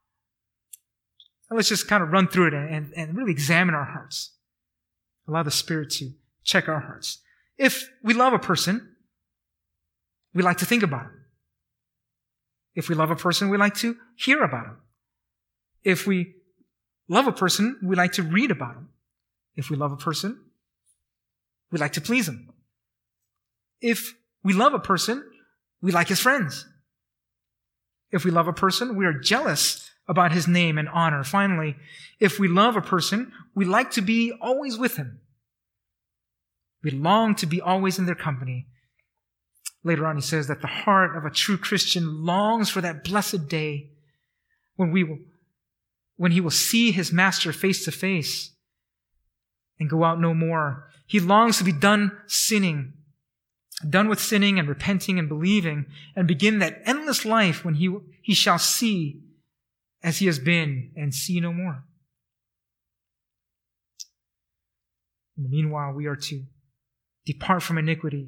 Let's just kind of run through it and, and really examine our hearts. Allow the Spirit to check our hearts. If we love a person, we like to think about him. If we love a person, we like to hear about him. If we love a person, we like to read about him. If we love a person, we like to please him. If we love a person, we like his friends. If we love a person, we are jealous about his name and honor. Finally, if we love a person, we like to be always with him. We long to be always in their company. Later on, he says that the heart of a true Christian longs for that blessed day when we will, when he will see his master face to face and go out no more. He longs to be done sinning, done with sinning and repenting and believing, and begin that endless life when he, he shall see as he has been and see no more. In the meanwhile, we are to depart from iniquity.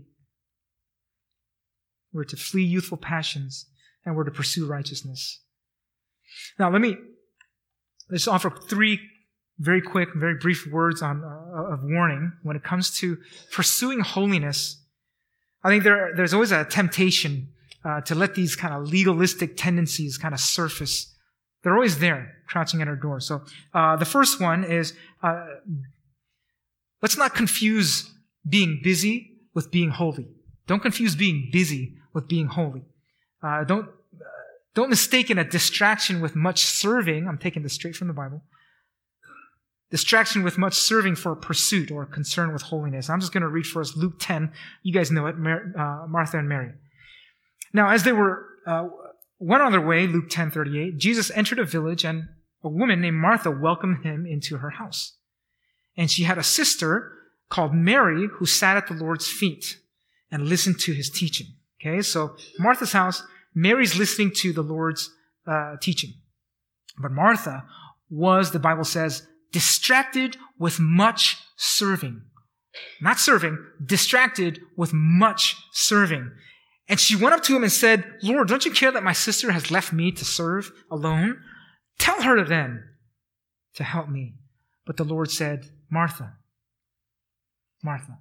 We're to flee youthful passions, and we're to pursue righteousness. Now, let me let's offer three very quick, very brief words on uh, of warning when it comes to pursuing holiness. I think there there's always a temptation uh, to let these kind of legalistic tendencies kind of surface. They're always there, crouching at our door. So uh, the first one is uh, let's not confuse being busy with being holy. Don't confuse being busy with being holy. Uh, don't uh, don't mistake a distraction with much serving. I'm taking this straight from the Bible. Distraction with much serving for a pursuit or a concern with holiness. I'm just going to read for us Luke ten. You guys know it, Mar- uh, Martha and Mary. Now, as they were uh, went on their way, Luke ten thirty-eight, Jesus entered a village, and a woman named Martha welcomed him into her house. And she had a sister called Mary who sat at the Lord's feet and listened to his teaching. Okay, so Martha's house, Mary's listening to the Lord's uh, teaching. But Martha was, the Bible says, distracted with much serving. Not serving, distracted with much serving. And she went up to him and said, Lord, don't you care that my sister has left me to serve alone? Tell her then to help me. But the Lord said, Martha, Martha,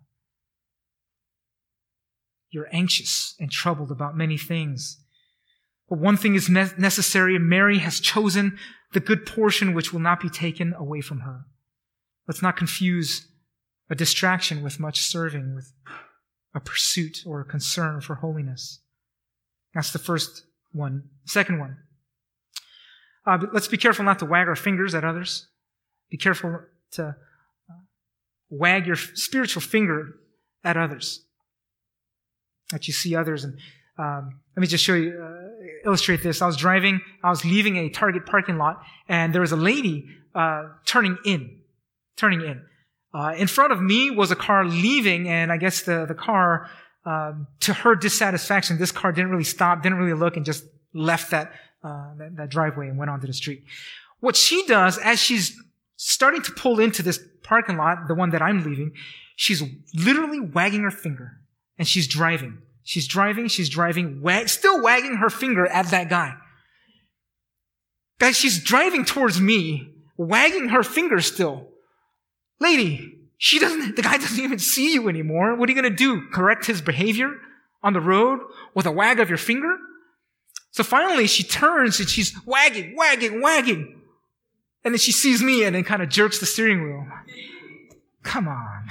you're anxious and troubled about many things. But one thing is necessary, and Mary has chosen the good portion which will not be taken away from her. Let's not confuse a distraction with much serving, with a pursuit or a concern for holiness. That's the first one. Second one. Uh, but let's be careful not to wag our fingers at others. Be careful to wag your spiritual finger at others. That you see others. And um, let me just show you, uh, illustrate this. I was driving, I was leaving a Target parking lot, and there was a lady uh, turning in, turning in. Uh, in front of me was a car leaving, and I guess the, the car um, to her dissatisfaction, this car didn't really stop, didn't really look, and just left that, uh, that, that driveway and went onto the street. What she does as she's starting to pull into this parking lot, the one that I'm leaving, she's literally wagging her finger and she's driving. She's driving, she's driving, wag, still wagging her finger at that guy. Guys, she's driving towards me, wagging her finger still. Lady, she doesn't, the guy doesn't even see you anymore. What are you going to do? Correct his behavior on the road with a wag of your finger? So finally she turns and she's wagging, wagging, wagging. And then she sees me and then kind of jerks the steering wheel. Come on.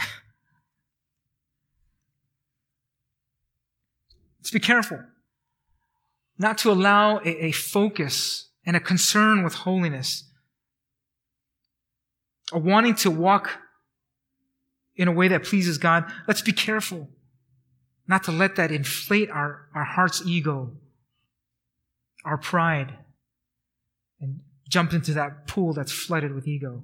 Let's be careful not to allow a, a focus and a concern with holiness, a wanting to walk in a way that pleases God. Let's be careful not to let that inflate our, our heart's ego, our pride, and jump into that pool that's flooded with ego.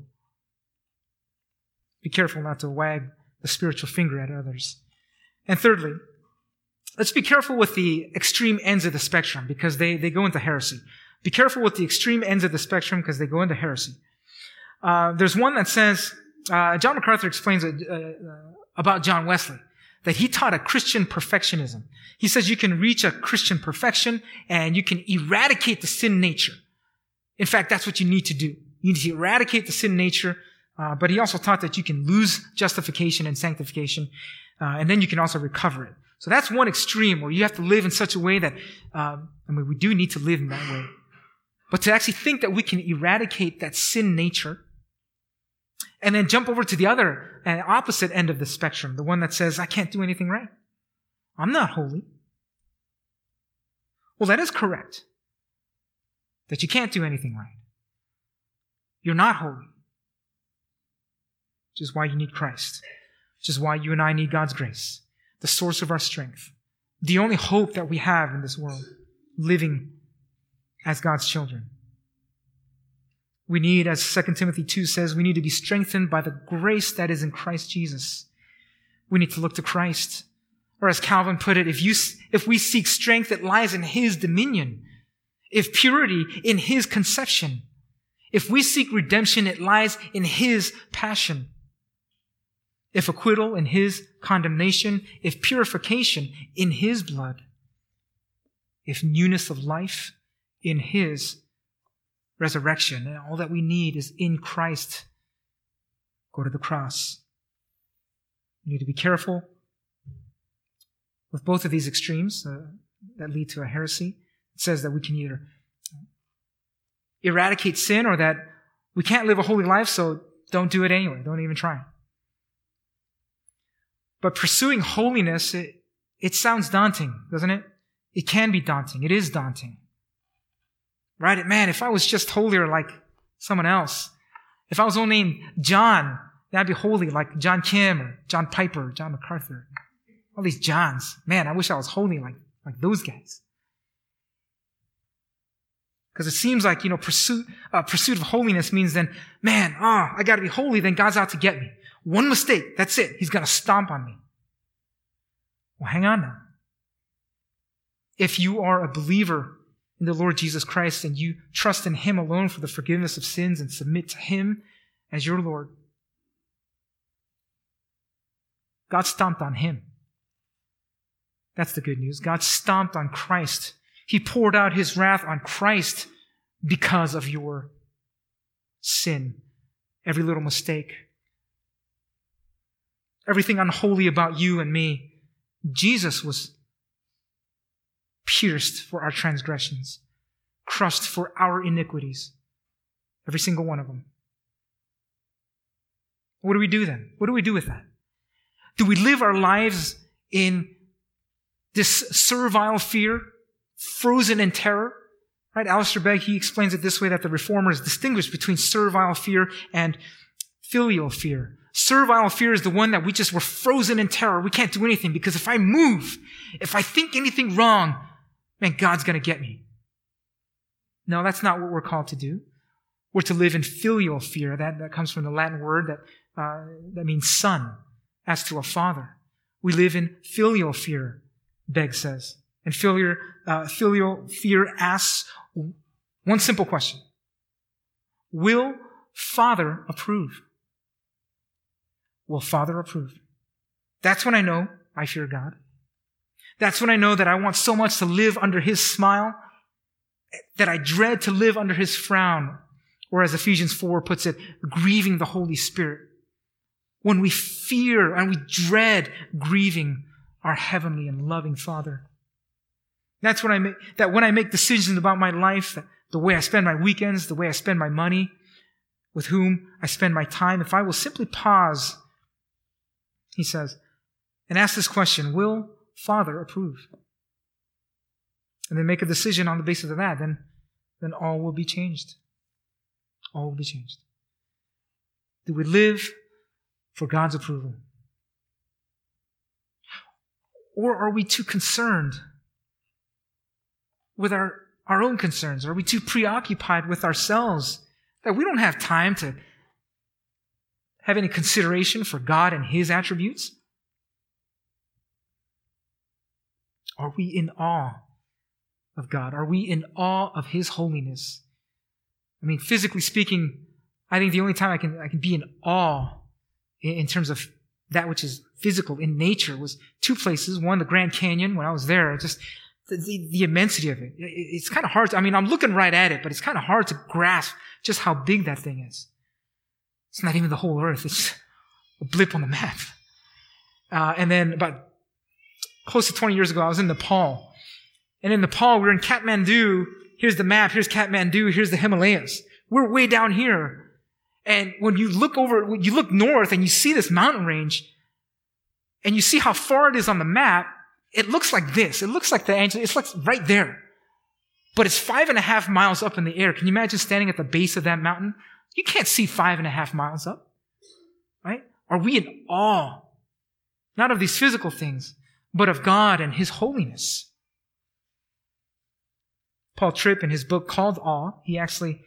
Be careful not to wag the spiritual finger at others. And thirdly, let's be careful with the extreme ends of the spectrum because they, they go into heresy. Be careful with the extreme ends of the spectrum because they go into heresy. Uh, there's one that says, uh, John MacArthur explains it, uh, uh, about John Wesley, that he taught a Christian perfectionism. He says you can reach a Christian perfection and you can eradicate the sin nature. In fact, that's what you need to do. You need to eradicate the sin nature, uh, but he also taught that you can lose justification and sanctification, uh, and then you can also recover it. So that's one extreme where you have to live in such a way that, um, I mean, we do need to live in that way. But to actually think that we can eradicate that sin nature and then jump over to the other and opposite end of the spectrum, the one that says, I can't do anything right. I'm not holy. Well, that is correct. That you can't do anything right. You're not holy. Which is why you need Christ. Which is why you and I need God's grace. The source of our strength. The only hope that we have in this world. Living as God's children. We need, as Second Timothy two says, we need to be strengthened by the grace that is in Christ Jesus. We need to look to Christ. Or as Calvin put it, if you, if we seek strength, it lies in His dominion. If purity, in His conception. If we seek redemption, it lies in His passion. If acquittal, in His condemnation. If purification, in His blood. If newness of life, in His resurrection. And all that we need is in Christ. Go to the cross. We need to be careful with both of these extremes uh, that lead to a heresy. It says that we can either eradicate sin or that we can't live a holy life, so don't do it anyway. Don't even try. But pursuing holiness, it, it sounds daunting, doesn't it? It can be daunting. It is daunting. Right? Man, if I was just holier like someone else, if I was only named John, then I'd be holy like John Kim or John Piper, John MacArthur. All these Johns. Man, I wish I was holy like, like those guys. Because it seems like, you know, pursuit, uh, pursuit of holiness means then, man, ah, oh, I gotta be holy, then God's out to get me. One mistake, that's it. He's gonna stomp on me. Well, hang on now. If you are a believer in the Lord Jesus Christ and you trust in Him alone for the forgiveness of sins and submit to Him as your Lord, God stomped on Him. That's the good news. God stomped on Christ. He poured out His wrath on Christ because of your sin. Every little mistake. Everything unholy about you and me. Jesus was pierced for our transgressions. Crushed for our iniquities. Every single one of them. What do we do then? What do we do with that? Do we live our lives in this servile fear? Frozen in terror, right? Alistair Begg, he explains it this way, that the Reformers distinguish between servile fear and filial fear. Servile fear is the one that we just were frozen in terror. We can't do anything because if I move, if I think anything wrong, man, God's going to get me. No, that's not what we're called to do. We're to live in filial fear. That, that comes from the Latin word that, uh, that means son, as to a father. We We live in filial fear, Begg says. And filial, uh, filial fear asks one simple question. Will Father approve? Will Father approve? That's when I know I fear God. That's when I know that I want so much to live under His smile that I dread to live under His frown, or as Ephesians four puts it, grieving the Holy Spirit. When we fear and we dread grieving our heavenly and loving Father. That's when I make, that when I make decisions about my life, that the way I spend my weekends, the way I spend my money, with whom I spend my time, if I will simply pause, he says, and ask this question, will Father approve? And then make a decision on the basis of that, then, then all will be changed. All will be changed. Do we live for God's approval? Or are we too concerned with our, our own concerns? Are we too preoccupied with ourselves that we don't have time to have any consideration for God and His attributes? Are we in awe of God? Are we in awe of His holiness? I mean, physically speaking, I think the only time I can, I can be in awe in, in terms of that which is physical in nature was two places. One, the Grand Canyon, when I was there, just the, the, the immensity of it. it. It's kind of hard to, I mean, I'm looking right at it, but it's kind of hard to grasp just how big that thing is. It's not even the whole earth. It's a blip on the map. Uh, and then about close to twenty years ago, I was in Nepal. And in Nepal, we're in Kathmandu. Here's the map. Here's Kathmandu. Here's the Himalayas. We're way down here. And when you look over, when you look north and you see this mountain range, and you see how far it is on the map, it looks like this. It looks like the Angeles. It's like right there. But it's five and a half miles up in the air. Can you imagine standing at the base of that mountain? You can't see five and a half miles up. Right? Are we in awe? Not of these physical things, but of God and His holiness. Paul Tripp, in his book called Awe, he actually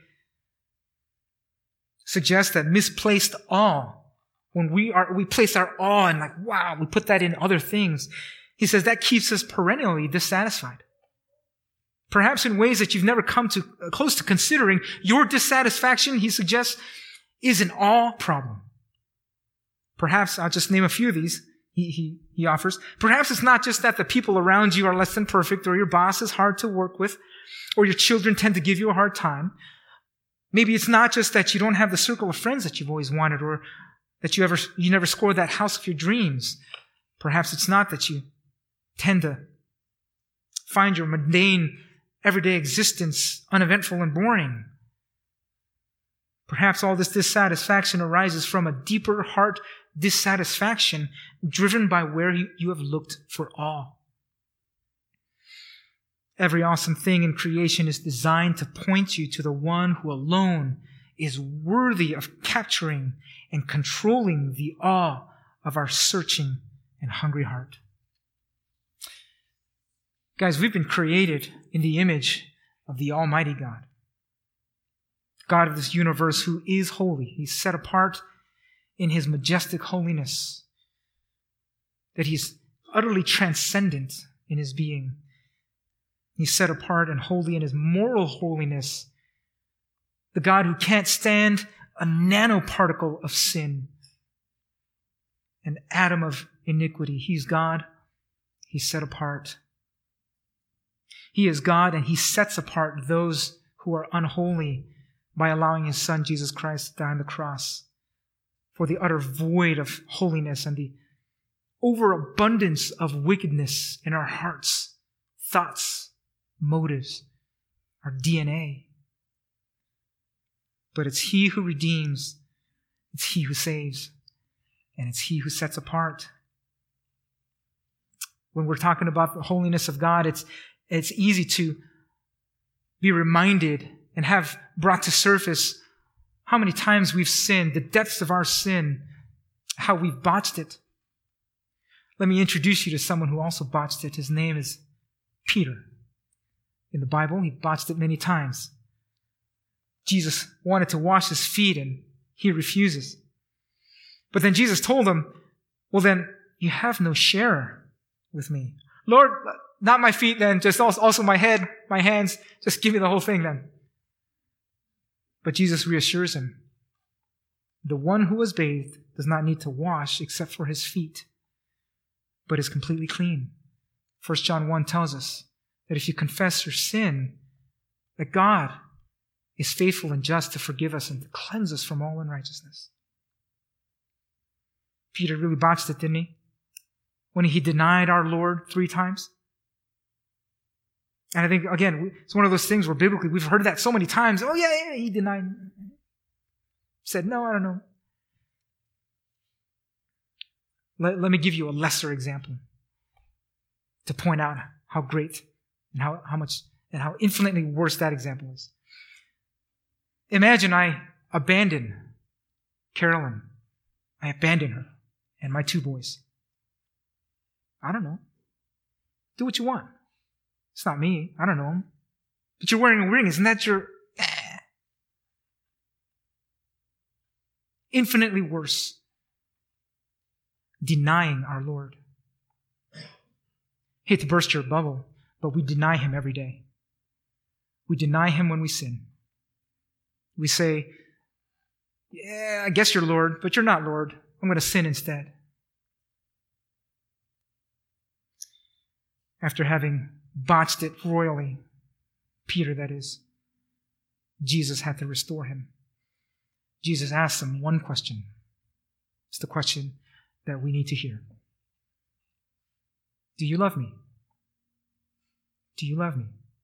suggests that misplaced awe, when we are, we place our awe and like, wow, we put that in other things. He says that keeps us perennially dissatisfied. Perhaps in ways that you've never come to uh, close to considering. Your dissatisfaction, he suggests, is an awe problem. Perhaps, I'll just name a few of these. He, he, he offers. Perhaps it's not just that the people around you are less than perfect, or your boss is hard to work with, or your children tend to give you a hard time. Maybe it's not just that you don't have the circle of friends that you've always wanted, or that you ever, you never scored that house of your dreams. Perhaps it's not that you tend to find your mundane, everyday existence uneventful and boring. Perhaps all this dissatisfaction arises from a deeper heart dissatisfaction driven by where you, you have looked for awe. Every awesome thing in creation is designed to point you to the one who alone is worthy of capturing and controlling the awe of our searching and hungry heart. Guys, we've been created in the image of the Almighty God. God of this universe who is holy. He's set apart in His majestic holiness. That He's utterly transcendent in His being. He's set apart and holy in His moral holiness. The God who can't stand a nanoparticle of sin, an atom of iniquity. He's God. He's set apart. He is God, and He sets apart those who are unholy by allowing His Son, Jesus Christ, to die on the cross for the utter void of holiness and the overabundance of wickedness in our hearts, thoughts, motives, our D N A. But it's He who redeems, it's He who saves, and it's He who sets apart. When we're talking about the holiness of God, it's it's easy to be reminded and have brought to surface how many times we've sinned, the depths of our sin, how we've botched it. Let me introduce you to someone who also botched it. His name is Peter. In the Bible, he botched it many times. Jesus wanted to wash his feet and he refuses. But then Jesus told him, well then, you have no share with me. Lord, not my feet then, just also, also my head, my hands, just give me the whole thing then. But Jesus reassures him, the one who was bathed does not need to wash except for his feet, but is completely clean. First John one tells us that if you confess your sin, that God is faithful and just to forgive us and to cleanse us from all unrighteousness. Peter really botched it, didn't he? When he denied our Lord three times. And I think, again, it's one of those things where biblically we've heard that so many times. Oh, yeah, yeah, he denied. Said, no, I don't know. Let, let me give you a lesser example to point out how great and how, how much and how infinitely worse that example is. Imagine I abandon Carolyn. I abandon her and my two boys. I don't know. Do what you want. It's not me. I don't know him. But you're wearing a ring. Isn't that your... Eh. Infinitely worse. Denying our Lord. Hate to burst your bubble, but we deny him every day. We deny him when we sin. We say, yeah, I guess you're Lord, but you're not Lord. I'm going to sin instead. After having botched it royally, Peter, that is, Jesus had to restore him. Jesus asked him one question. It's the question that we need to hear. Do you love me? Do you love me?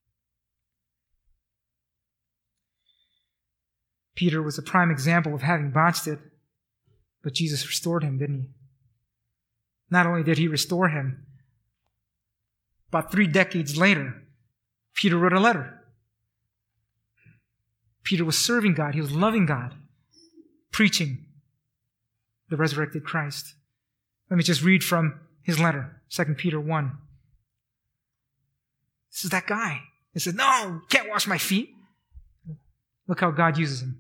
Peter was a prime example of having botched it, but Jesus restored him, didn't he? Not only did he restore him, about three decades later, Peter wrote a letter. Peter was serving God. He was loving God, preaching the resurrected Christ. Let me just read from his letter, Second Peter one. This is that guy. He says, no, can't wash my feet. Look how God uses him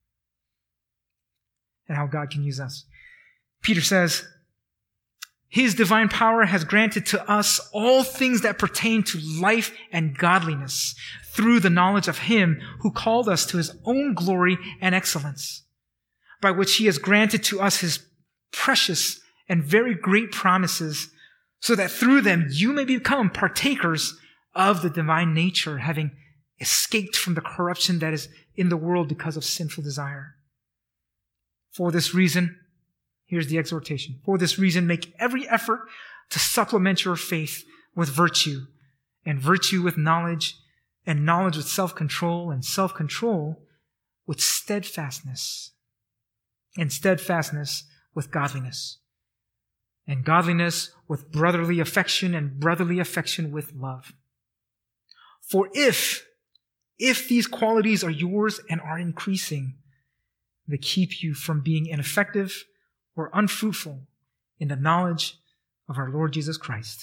and how God can use us. Peter says, his divine power has granted to us all things that pertain to life and godliness through the knowledge of him who called us to his own glory and excellence, by which he has granted to us his precious and very great promises, so that through them you may become partakers of the divine nature, having escaped from the corruption that is in the world because of sinful desire. For this reason, here's the exhortation. For this reason, make every effort to supplement your faith with virtue, and virtue with knowledge, and knowledge with self-control, and self-control with steadfastness, and steadfastness with godliness, and godliness with brotherly affection, and brotherly affection with love. For if, if these qualities are yours and are increasing, they keep you from being ineffective or unfruitful in the knowledge of our Lord Jesus Christ.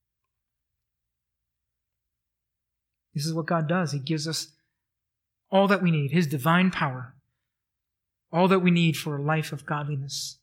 This is what God does. He gives us all that we need, his divine power, all that we need for a life of godliness.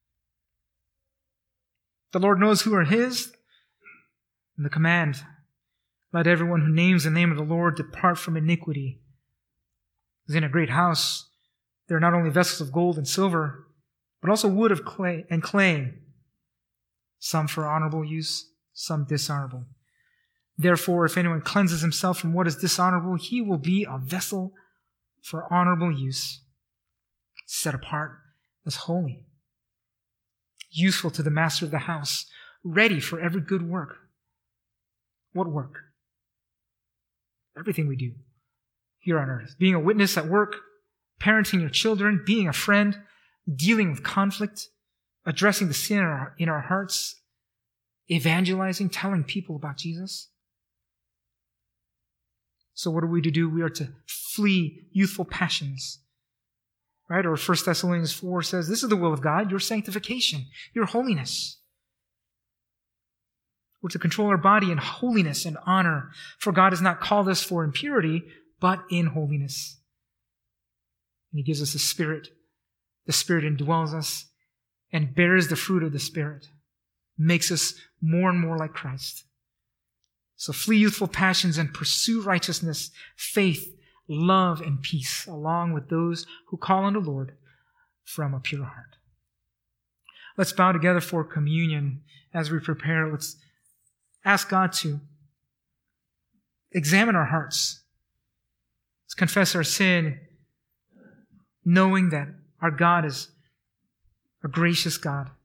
The Lord knows who are his, and the command, let everyone who names the name of the Lord depart from iniquity, is in a great house. There are not only vessels of gold and silver, but also wood of clay and clay, some for honorable use, some dishonorable. Therefore, if anyone cleanses himself from what is dishonorable, he will be a vessel for honorable use, set apart as holy, useful to the master of the house, ready for every good work. What work? Everything we do here on earth. Being a witness at work, parenting your children, being a friend, dealing with conflict, addressing the sin in our, in our hearts, evangelizing, telling people about Jesus. So what are we to do? We are to flee youthful passions. Right? Or First Thessalonians four says, this is the will of God, your sanctification, your holiness. We're to control our body in holiness and honor, for God has not called us for impurity, but in holiness. And he gives us the Spirit. The Spirit indwells us and bears the fruit of the Spirit. makes us more and more like Christ. So flee youthful passions and pursue righteousness, faith, love, and peace, along with those who call on the Lord from a pure heart. Let's bow together for communion as we prepare. Let's ask God to examine our hearts. Let's confess our sin, knowing that our God is a gracious God